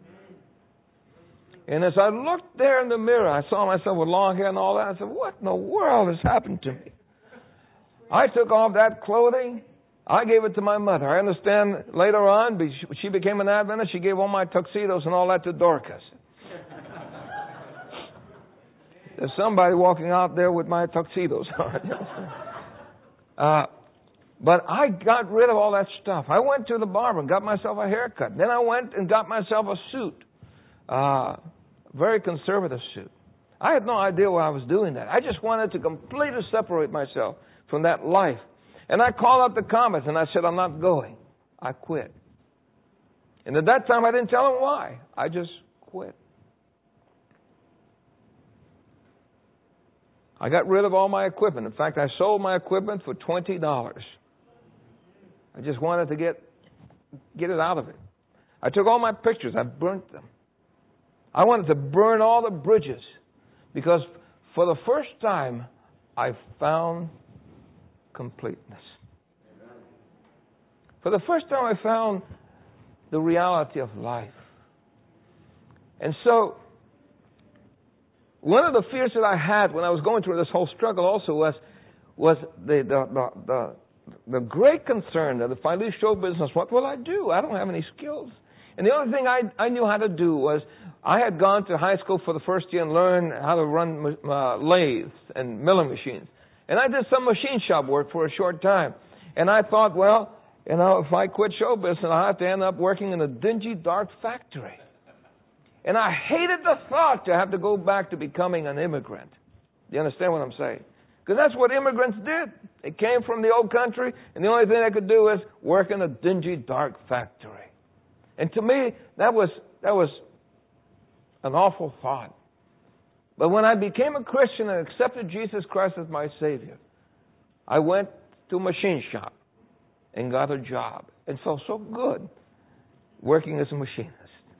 And as I looked there in the mirror, I saw myself with long hair and all that. I said, what in the world has happened to me? I took off that clothing. I gave it to my mother. I understand later on, she became an Adventist. She gave all my tuxedos and all that to Dorcas. There's somebody walking out there with my tuxedos on. uh, but I got rid of all that stuff. I went to the barber and got myself a haircut. Then I went and got myself a suit. Uh, very conservative suit. I had no idea why I was doing that. I just wanted to completely separate myself from that life. And I called up the Comets and I said, I'm not going. I quit. And at that time I didn't tell them why. I just quit. I got rid of all my equipment. In fact, I sold my equipment for twenty dollars. I just wanted to get get it out of it. I took all my pictures. I burnt them. I wanted to burn all the bridges because for the first time I found completeness. For the first time I found the reality of life. And so one of the fears that I had when I was going through this whole struggle also was was the the the, the, the great concern that if I leave show business, what will I do? I don't have any skills. And the only thing I, I knew how to do was I had gone to high school for the first year and learned how to run uh, lathes and milling machines. And I did some machine shop work for a short time. And I thought, well, you know, if I quit show business, I'll have to end up working in a dingy, dark factory. And I hated the thought to have to go back to becoming an immigrant. Do you understand what I'm saying? Because that's what immigrants did. They came from the old country, and the only thing they could do is work in a dingy, dark factory. And to me, that was that was an awful thought. But when I became a Christian and accepted Jesus Christ as my Savior, I went to a machine shop and got a job and felt so good working as a machinist.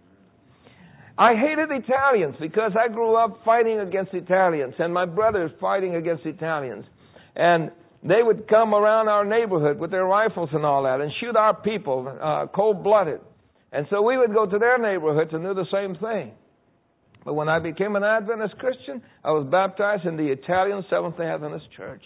I hated Italians because I grew up fighting against Italians and my brothers fighting against Italians. And they would come around our neighborhood with their rifles and all that and shoot our people uh, cold-blooded. And so we would go to their neighborhoods and do the same thing. But when I became an Adventist Christian, I was baptized in the Italian Seventh-day Adventist Church.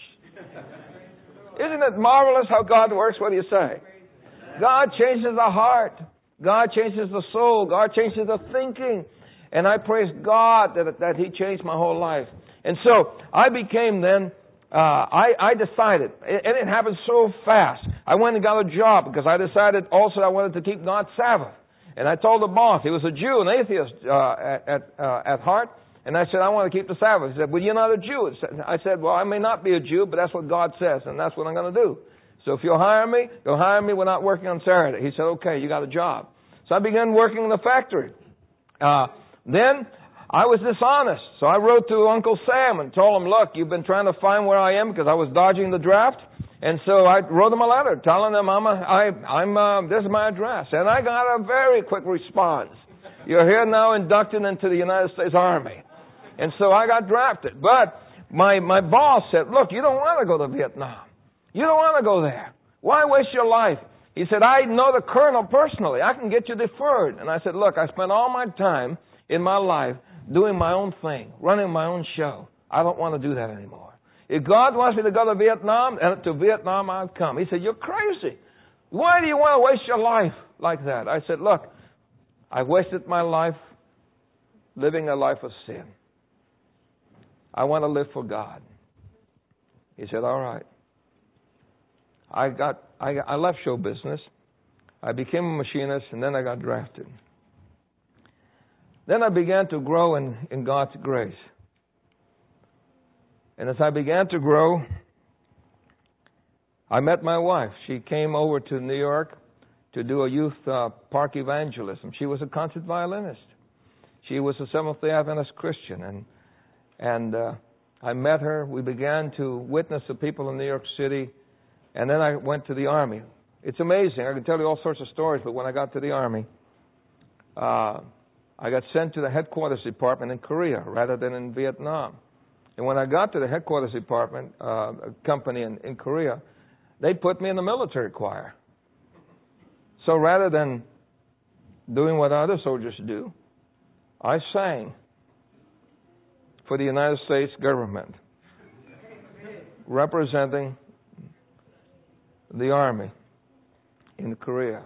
Isn't it marvelous how God works? What do you say? God changes the heart. God changes the soul. God changes the thinking. And I praise God that, that He changed my whole life. And so I became then, uh, I, I decided, and it happened so fast. I went and got a job because I decided also I wanted to keep God's Sabbath. And I told the boss, he was a Jew, an atheist uh, at at, uh, at heart, and I said, I want to keep the Sabbath. He said, well, you're not a Jew. I said, well, I may not be a Jew, but that's what God says, and that's what I'm going to do. So if you'll hire me, you'll hire me. We're not working on Saturday. He said, okay, you got a job. So I began working in the factory. Uh, then I was dishonest. So I wrote to Uncle Sam and told him, look, you've been trying to find where I am because I was dodging the draft. And so I wrote him a letter telling him I'm a, I, I'm uh, this is my address. And I got a very quick response. You're here now inducted into the United States Army. And so I got drafted. But my, my boss said, look, you don't want to go to Vietnam. You don't want to go there. Why waste your life? He said, I know the colonel personally. I can get you deferred. And I said, look, I spent all my time in my life doing my own thing, running my own show. I don't want to do that anymore. If God wants me to go to Vietnam, and to Vietnam I'll come. He said, you're crazy. Why do you want to waste your life like that? I said, look, I've wasted my life living a life of sin. I want to live for God. He said, all right. I got, I, got, I left show business. I became a machinist, and then I got drafted. Then I began to grow in, in God's grace. And as I began to grow, I met my wife. She came over to New York to do a youth uh, park evangelism. She was a concert violinist. She was a Seventh-day Adventist Christian. And, and uh, I met her. We began to witness to people in New York City. And then I went to the Army. It's amazing. I can tell you all sorts of stories, but when I got to the Army, uh, I got sent to the headquarters department in Korea rather than in Vietnam. And when I got to the headquarters department, uh, a company in, in Korea, they put me in the military choir. So rather than doing what other soldiers do, I sang for the United States government, representing the Army in Korea.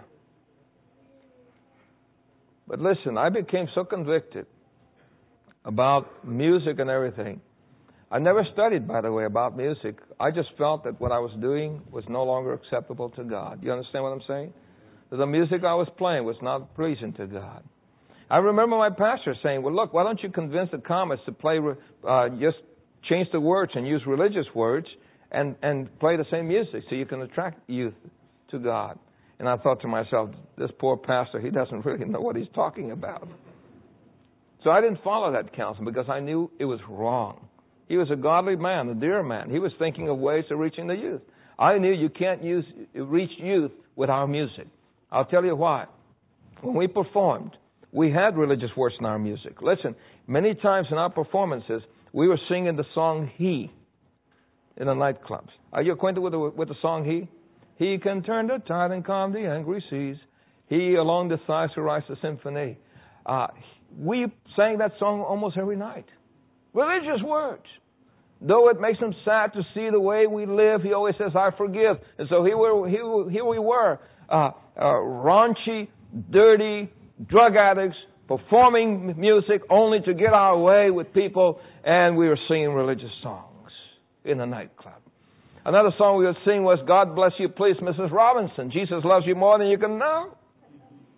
But listen, I became so convicted about music and everything. I never studied, by the way, about music. I just felt that what I was doing was no longer acceptable to God. You understand what I'm saying? That the music I was playing was not pleasing to God. I remember my pastor saying, well, look, why don't you convince the Comets to play, uh, just change the words and use religious words and, and play the same music so you can attract youth to God. And I thought to myself, this poor pastor, he doesn't really know what he's talking about. So I didn't follow that counsel because I knew it was wrong. He was a godly man, a dear man. He was thinking of ways of reaching the youth. I knew you can't use, reach youth with our music. I'll tell you why. When we performed, we had religious words in our music. Listen, many times in our performances, we were singing the song He in the nightclubs. Are you acquainted with the, with the song He? He can turn the tide and calm the angry seas. He along the thighs who writes the symphony. Uh, we sang that song almost every night. Religious words. Though it makes him sad to see the way we live, he always says, I forgive. And so here we, here, here we were, uh, uh, raunchy, dirty, drug addicts, performing music only to get our way with people, and we were singing religious songs in a nightclub. Another song we would sing was, God bless you, please, Missus Robinson. Jesus loves you more than you can know.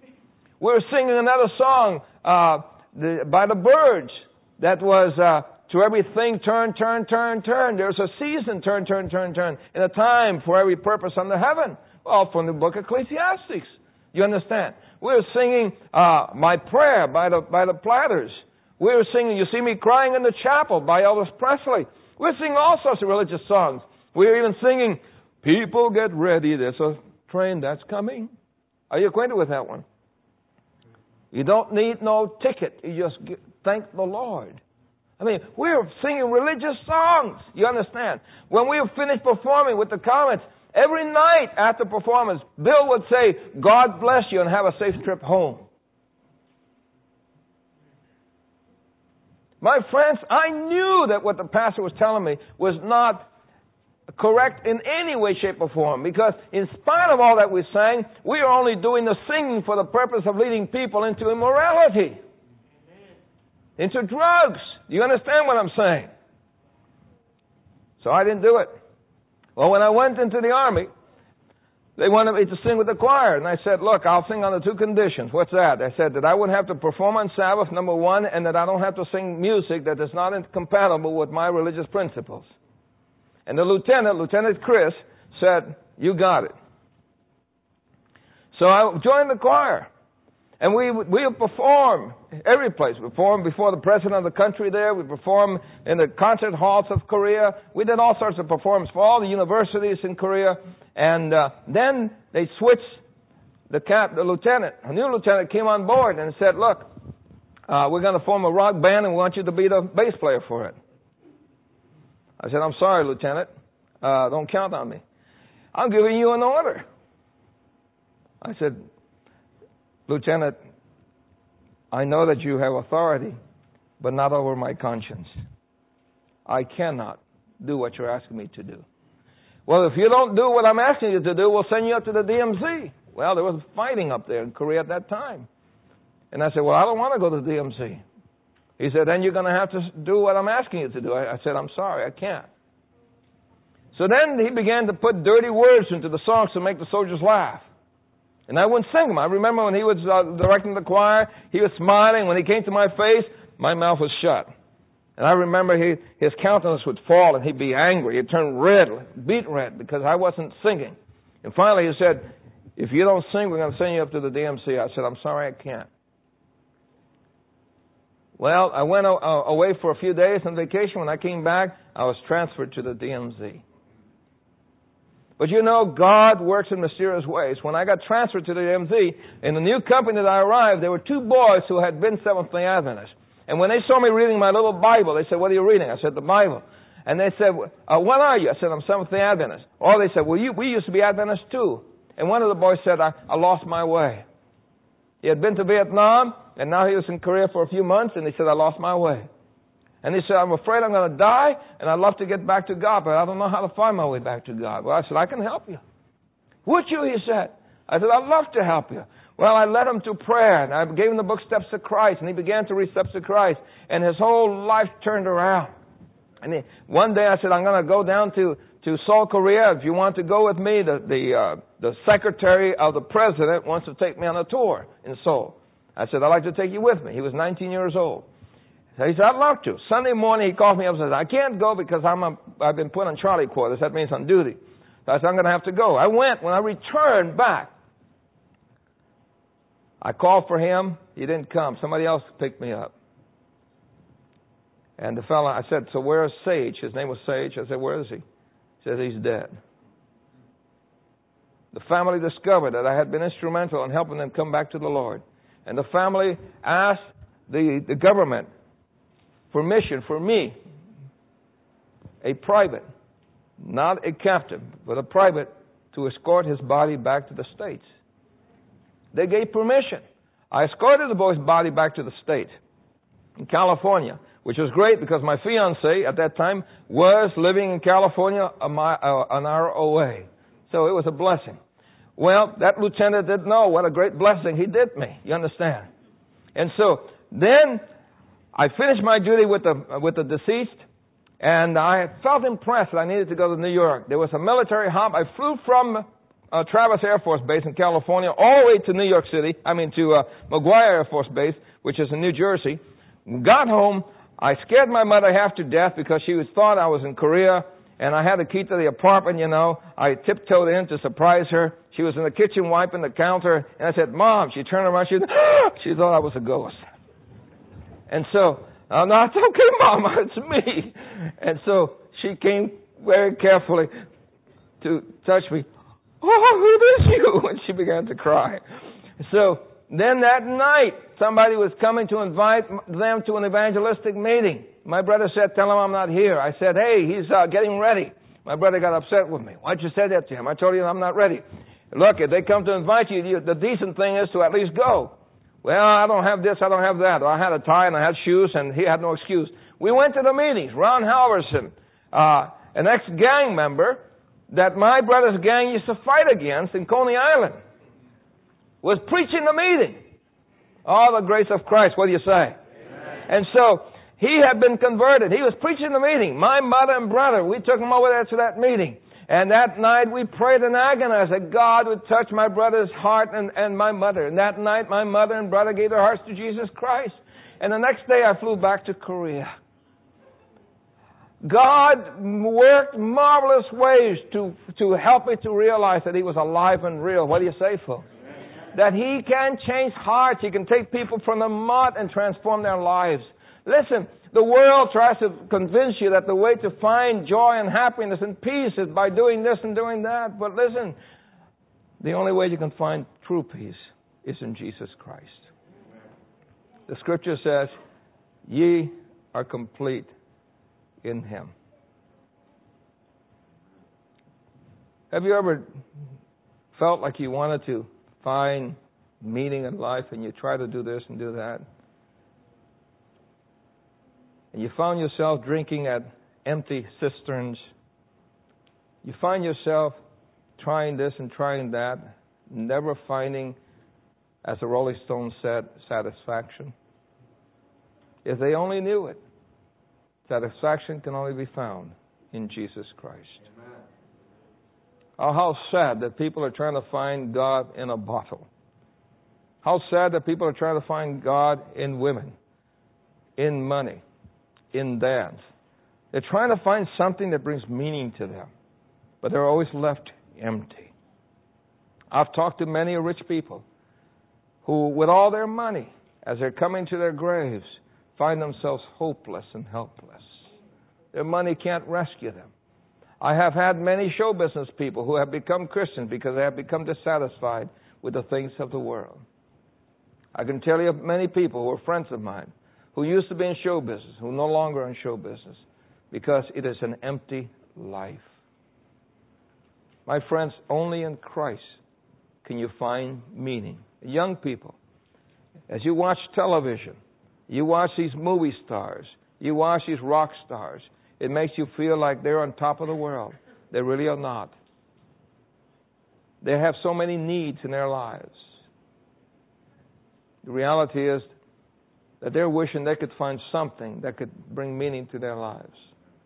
We were singing another song uh, the, by the Byrds that was, uh, to everything turn, turn, turn, turn. There's a season, turn, turn, turn, turn, and a time for every purpose under heaven. Well, from the book of Ecclesiastes. You understand? We're singing uh, My Prayer by the by the Platters. We're singing You See Me Crying in the Chapel by Elvis Presley. We're singing all sorts of religious songs. We're even singing People Get Ready, There's a Train That's Coming. Are you acquainted with that one? You don't need no ticket. You just get, thank the Lord. I mean, we're singing religious songs. You understand? When we finished performing with the Comets, every night after performance, Bill would say, God bless you and have a safe trip home. My friends, I knew that what the pastor was telling me was not correct in any way, shape, or form. Because in spite of all that we sang, we are only doing the singing for the purpose of leading people into immorality. Into drugs. Do you understand what I'm saying? So I didn't do it. Well, when I went into the army, they wanted me to sing with the choir. And I said, look, I'll sing under two conditions. What's that? I said that I wouldn't have to perform on Sabbath, number one, and that I don't have to sing music that is not incompatible with my religious principles. And the lieutenant, Lieutenant Chris, said, you got it. So I joined the choir. And we we perform every place. We performed before the president of the country there. We performed in the concert halls of Korea. We did all sorts of performances for all the universities in Korea. And uh, then they switched the cap, the lieutenant. A new lieutenant came on board and said, look, uh, we're going to form a rock band and we want you to be the bass player for it. I said, I'm sorry, Lieutenant. Uh, don't count on me. I'm giving you an order. I said, Lieutenant, I know that you have authority, but not over my conscience. I cannot do what you're asking me to do. Well, if you don't do what I'm asking you to do, we'll send you up to the D M Z. Well, there was fighting up there in Korea at that time. And I said, well, I don't want to go to the D M Z. He said, then you're going to have to do what I'm asking you to do. I, I said, I'm sorry, I can't. So then he began to put dirty words into the songs to make the soldiers laugh. And I wouldn't sing them. I remember when he was uh, directing the choir, he was smiling. When he came to my face, my mouth was shut. And I remember he, his countenance would fall and he'd be angry. He'd turn red, beet red, because I wasn't singing. And finally he said, if you don't sing, we're going to send you up to the D M C. I said, I'm sorry, I can't. Well, I went uh, away for a few days on vacation. When I came back, I was transferred to the D M Z. But you know, God works in mysterious ways. When I got transferred to the D M Z, in the new company that I arrived, there were two boys who had been Seventh-day Adventists. And when they saw me reading my little Bible, they said, what are you reading? I said, the Bible. And they said, uh, what are you? I said, I'm Seventh-day Adventist. Or they said, well, you, we used to be Adventists too. And one of the boys said, I, I lost my way. He had been to Vietnam, and now he was in Korea for a few months, and he said, I lost my way. And he said, I'm afraid I'm going to die, and I'd love to get back to God, but I don't know how to find my way back to God. Well, I said, I can help you. Would you? He said. I said, I'd love to help you. Well, I led him to prayer, and I gave him the book Steps to Christ, and he began to read Steps to Christ, and his whole life turned around. And he, one day I said, I'm going to go down to, to Seoul, Korea. If you want to go with me, the, the, uh, the secretary of the president wants to take me on a tour in Seoul. I said, I'd like to take you with me. He was nineteen years old. So he said, I'd love to. Sunday morning, he called me up and said, I can't go because I'm a, I've been put on Charlie quarters. That means on duty. So I said, I'm going to have to go. I went. When I returned back, I called for him. He didn't come. Somebody else picked me up. And the fellow, I said, so where's Sage? His name was Sage. I said, where is he? He said, he's dead. The family discovered that I had been instrumental in helping them come back to the Lord. And the family asked the, the government permission for me, a private, not a captain, but a private, to escort his body back to the States. They gave permission. I escorted the boy's body back to the States in California, which was great because my fiancée at that time was living in California a mile, uh, an hour away. So it was a blessing. Well, that lieutenant didn't know what a great blessing he did me. You understand? And so then I finished my duty with the with the deceased, and I felt impressed that I needed to go to New York. There was a military hop. I flew from uh, Travis Air Force Base in California all the way to New York City. I mean to uh, McGuire Air Force Base, which is in New Jersey. Got home. I scared my mother half to death because she was thought I was in Korea, and I had the key to the apartment, you know. I tiptoed in to surprise her. She was in the kitchen wiping the counter, and I said, Mom. She turned around. She, she thought I was a ghost. And so, oh, no, it's okay, Mama, it's me. And so she came very carefully to touch me. Oh, who is you? And she began to cry. So then that night, somebody was coming to invite them to an evangelistic meeting. My brother said, tell him I'm not here. I said, hey, he's uh, getting ready. My brother got upset with me. Why'd you say that to him? I told you I'm not ready. Look, if they come to invite you, you, the decent thing is to at least go. Well, I don't have this, I don't have that. I had a tie and I had shoes, and he had no excuse. We went to the meetings. Ron Halverson, uh, an ex-gang member that my brother's gang used to fight against in Coney Island, was preaching the meeting. Oh, the grace of Christ, what do you say? Amen. And so, he had been converted. He was preaching the meeting. My mother and brother, we took him over there to that meeting. And that night we prayed and agonized that God would touch my brother's heart and, and my mother. And that night my mother and brother gave their hearts to Jesus Christ. And the next day I flew back to Korea. God worked marvelous ways to, to help me to realize that He was alive and real. What do you say, folks? That He can change hearts. He can take people from the mud and transform their lives. Listen, the world tries to convince you that the way to find joy and happiness and peace is by doing this and doing that. But listen, the only way you can find true peace is in Jesus Christ. The Scripture says, ye are complete in Him. Have you ever felt like you wanted to find meaning in life and you try to do this and do that? And you found yourself drinking at empty cisterns. You find yourself trying this and trying that, never finding, as the Rolling Stones said, satisfaction. If they only knew it, satisfaction can only be found in Jesus Christ. Amen. Oh, how sad that people are trying to find God in a bottle. How sad that people are trying to find God in women, in money, in dance. They're trying to find something that brings meaning to them, but they're always left empty. I've talked to many rich people who, with all their money, as they're coming to their graves, find themselves hopeless and helpless. Their money can't rescue them. I have had many show business people who have become Christians because they have become dissatisfied with the things of the world. I can tell you of many people who are friends of mine who used to be in show business, who are no longer in show business, because it is an empty life. My friends, only in Christ can you find meaning. Young people, as you watch television, you watch these movie stars, you watch these rock stars, it makes you feel like they're on top of the world. They really are not. They have so many needs in their lives. The reality is that they're wishing they could find something that could bring meaning to their lives.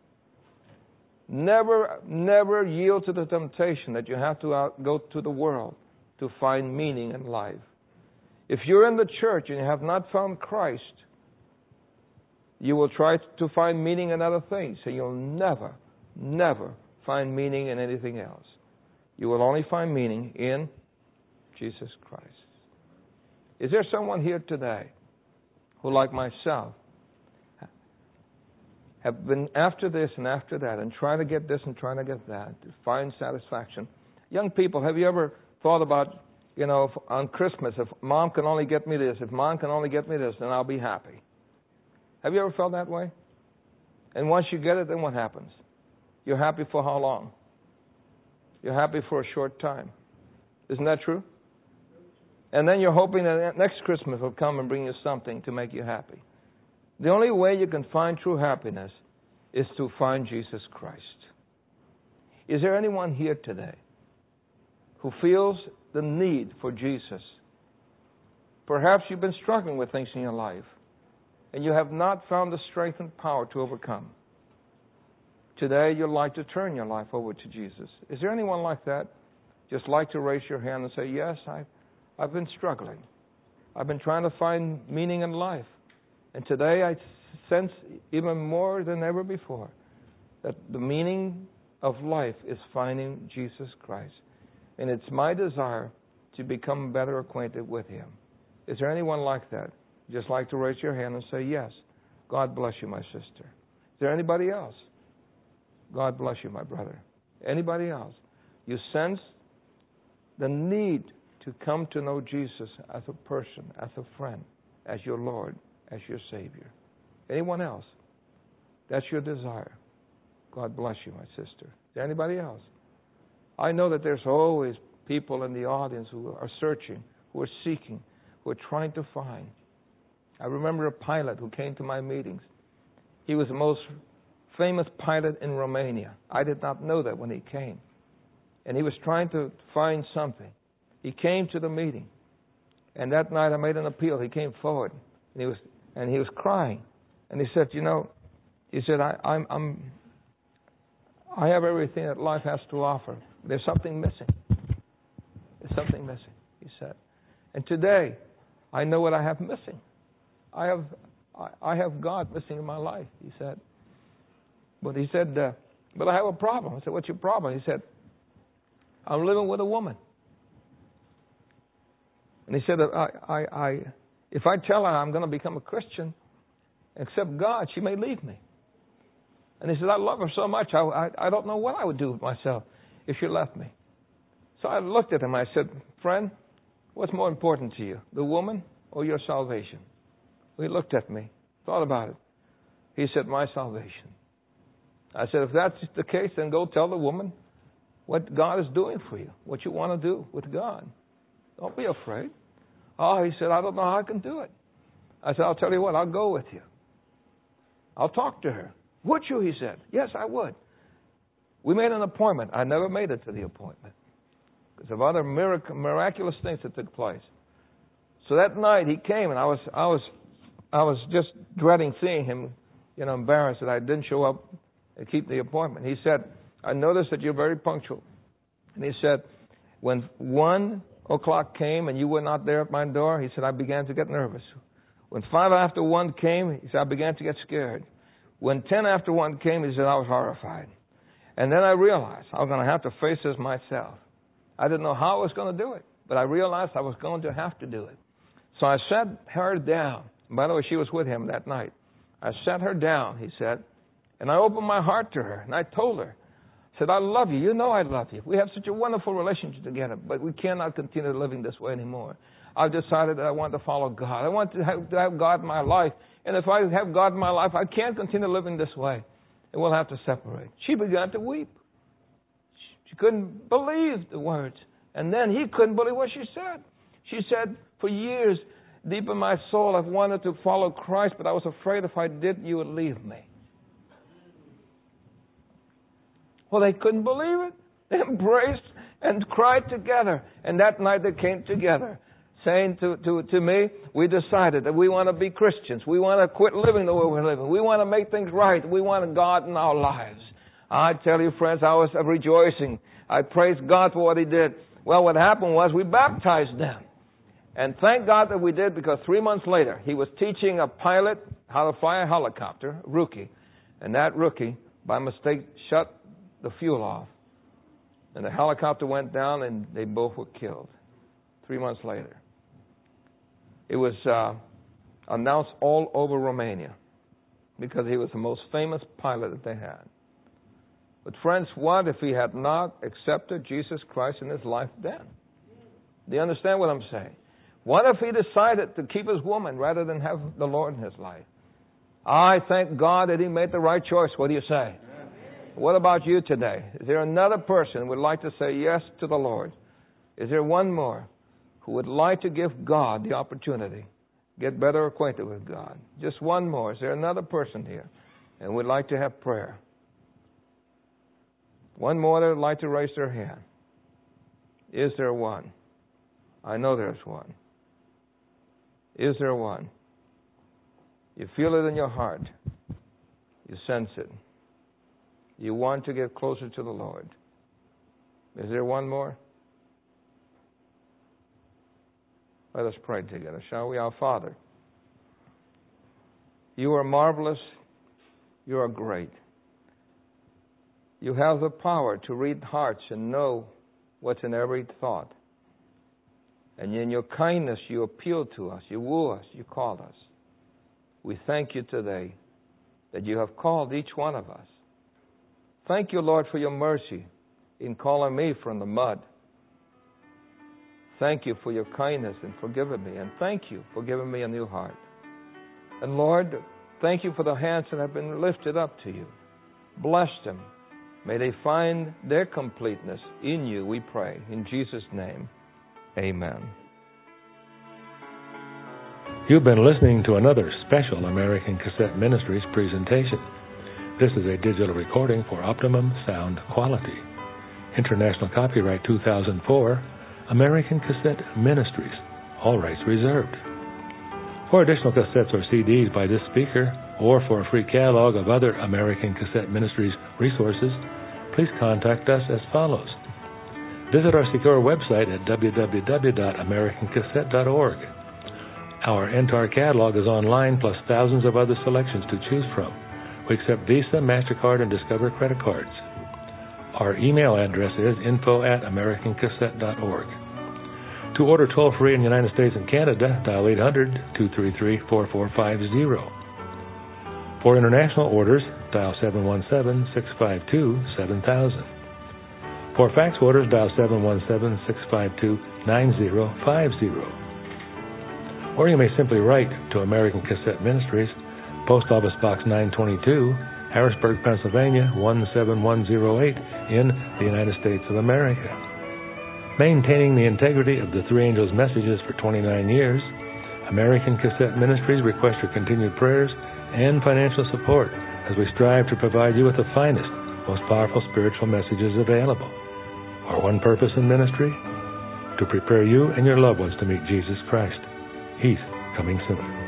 Never, never yield to the temptation that you have to out, go to the world to find meaning in life. If you're in the church and you have not found Christ, you will try to find meaning in other things, and you'll never, never find meaning in anything else. You will only find meaning in Jesus Christ. Is there someone here today who, like myself, have been after this and after that and trying to get this and trying to get that to find satisfaction? Young people, have you ever thought about, you know, if, on Christmas, if Mom can only get me this, if Mom can only get me this, then I'll be happy? Have you ever felt that way? And once you get it, then what happens? You're happy for how long? You're happy for a short time. Isn't that true? And then you're hoping that next Christmas will come and bring you something to make you happy. The only way you can find true happiness is to find Jesus Christ. Is there anyone here today who feels the need for Jesus? Perhaps you've been struggling with things in your life, and you have not found the strength and power to overcome. Today, you'd like to turn your life over to Jesus. Is there anyone like that? Just like to raise your hand and say, yes, I I've been struggling. I've been trying to find meaning in life. And today I sense even more than ever before that the meaning of life is finding Jesus Christ. And it's my desire to become better acquainted with Him. Is there anyone like that? Just like to raise your hand and say, yes. God bless you, my sister. Is there anybody else? God bless you, my brother. Anybody else? You sense the need to come to know Jesus as a person, as a friend, as your Lord, as your Savior. Anyone else? That's your desire. God bless you, my sister. Is there anybody else? I know that there's always people in the audience who are searching, who are seeking, who are trying to find. I remember a pilot who came to my meetings. He was the most famous pilot in Romania. I did not know that when he came. And he was trying to find something. He came to the meeting. And that night I made an appeal. He came forward. And he was and he was crying. And he said, you know, he said, I, I'm, I'm, I have everything that life has to offer. There's something missing. There's something missing, he said. And today, I know what I have missing. I have I, I have God missing in my life, he said. But he said, uh, but I have a problem. I said, what's your problem? He said, I'm living with a woman. And he said, I, I, I, if I tell her I'm going to become a Christian, accept God, she may leave me. And he said, I love her so much, I, I, I don't know what I would do with myself if she left me. So I looked at him. I said, friend, what's more important to you, the woman or your salvation? He looked at me, thought about it. He said, my salvation. I said, if that's the case, then go tell the woman what God is doing for you, what you want to do with God. Don't be afraid. Oh, he said, I don't know how I can do it. I said, I'll tell you what, I'll go with you. I'll talk to her. Would you, he said. Yes, I would. We made an appointment. I never made it to the appointment because of other mirac- miraculous things that took place. So that night he came, and I was, I was, I was just dreading seeing him, you know, embarrassed that I didn't show up and keep the appointment. He said, I noticed that you're very punctual. And he said, when one o'clock came and you were not there at my door, he said, I began to get nervous. When five after one came, he said, I began to get scared. When ten after one came, he said, I was horrified. And then I realized I was going to have to face this myself. I didn't know how I was going to do it, but I realized I was going to have to do it. So I sat her down. By the way, she was with him that night. I sat her down, he said, and I opened my heart to her, and I told her, I said, I love you. You know I love you. We have such a wonderful relationship together, but we cannot continue living this way anymore. I've decided that I want to follow God. I want to have, to have God in my life. And if I have God in my life, I can't continue living this way. And we'll have to separate. She began to weep. She couldn't believe the words. And then he couldn't believe what she said. She said, for years, deep in my soul, I've wanted to follow Christ, but I was afraid if I did, you would leave me. Well, they couldn't believe it. They embraced and cried together. And that night they came together, saying to, to, to me, we decided that we want to be Christians. We want to quit living the way we're living. We want to make things right. We want God in our lives. I tell you, friends, I was rejoicing. I praised God for what He did. Well, what happened was we baptized them. And thank God that we did, because three months later, he was teaching a pilot how to fly a helicopter, a rookie. And that rookie, by mistake, shut the fuel off. And the helicopter went down and they both were killed three months later. It was uh, announced all over Romania because he was the most famous pilot that they had. But friends, what if he had not accepted Jesus Christ in his life then? Do you understand what I'm saying? What if he decided to keep his woman rather than have the Lord in his life? I thank God that he made the right choice. What do you say? What about you today? Is there another person who would like to say yes to the Lord? Is there one more who would like to give God the opportunity, get better acquainted with God? Just one more. Is there another person here and would like to have prayer? One more that would like to raise their hand. Is there one? I know there's one. Is there one? You feel it in your heart. You sense it. You want to get closer to the Lord. Is there one more? Let us pray together, shall we? Our Father, You are marvelous. You are great. You have the power to read hearts and know what's in every thought. And in your kindness, you appeal to us. You woo us. You call us. We thank you today that you have called each one of us. Thank you, Lord, for your mercy in calling me from the mud. Thank you for your kindness in forgiving me. And thank you for giving me a new heart. And Lord, thank you for the hands that have been lifted up to you. Bless them. May they find their completeness in you, we pray. In Jesus' name, amen. You've been listening to another special American Cassette Ministries presentation. This is a digital recording for optimum sound quality. International copyright two thousand four, American Cassette Ministries, all rights reserved. For additional cassettes or C Ds by this speaker, or for a free catalog of other American Cassette Ministries resources, please contact us as follows. Visit our secure website at w w w dot american cassette dot org. Our entire catalog is online, plus thousands of other selections to choose from. We accept Visa, MasterCard, and Discover credit cards. Our email address is info at american cassette dot org. To order toll-free in the United States and Canada, dial eight hundred, two three three, four four five zero. For international orders, dial seven one seven, six five two, seven thousand. For fax orders, dial seven one seven, six five two, nine zero five zero. Or you may simply write to American Cassette Ministries, Post Office Box nine twenty-two, Harrisburg, Pennsylvania, one seven one zero eight, in the United States of America. Maintaining the integrity of the Three Angels' messages for twenty-nine years, American Cassette Ministries requests your continued prayers and financial support as we strive to provide you with the finest, most powerful spiritual messages available. Our one purpose in ministry? To prepare you and your loved ones to meet Jesus Christ. He's coming soon.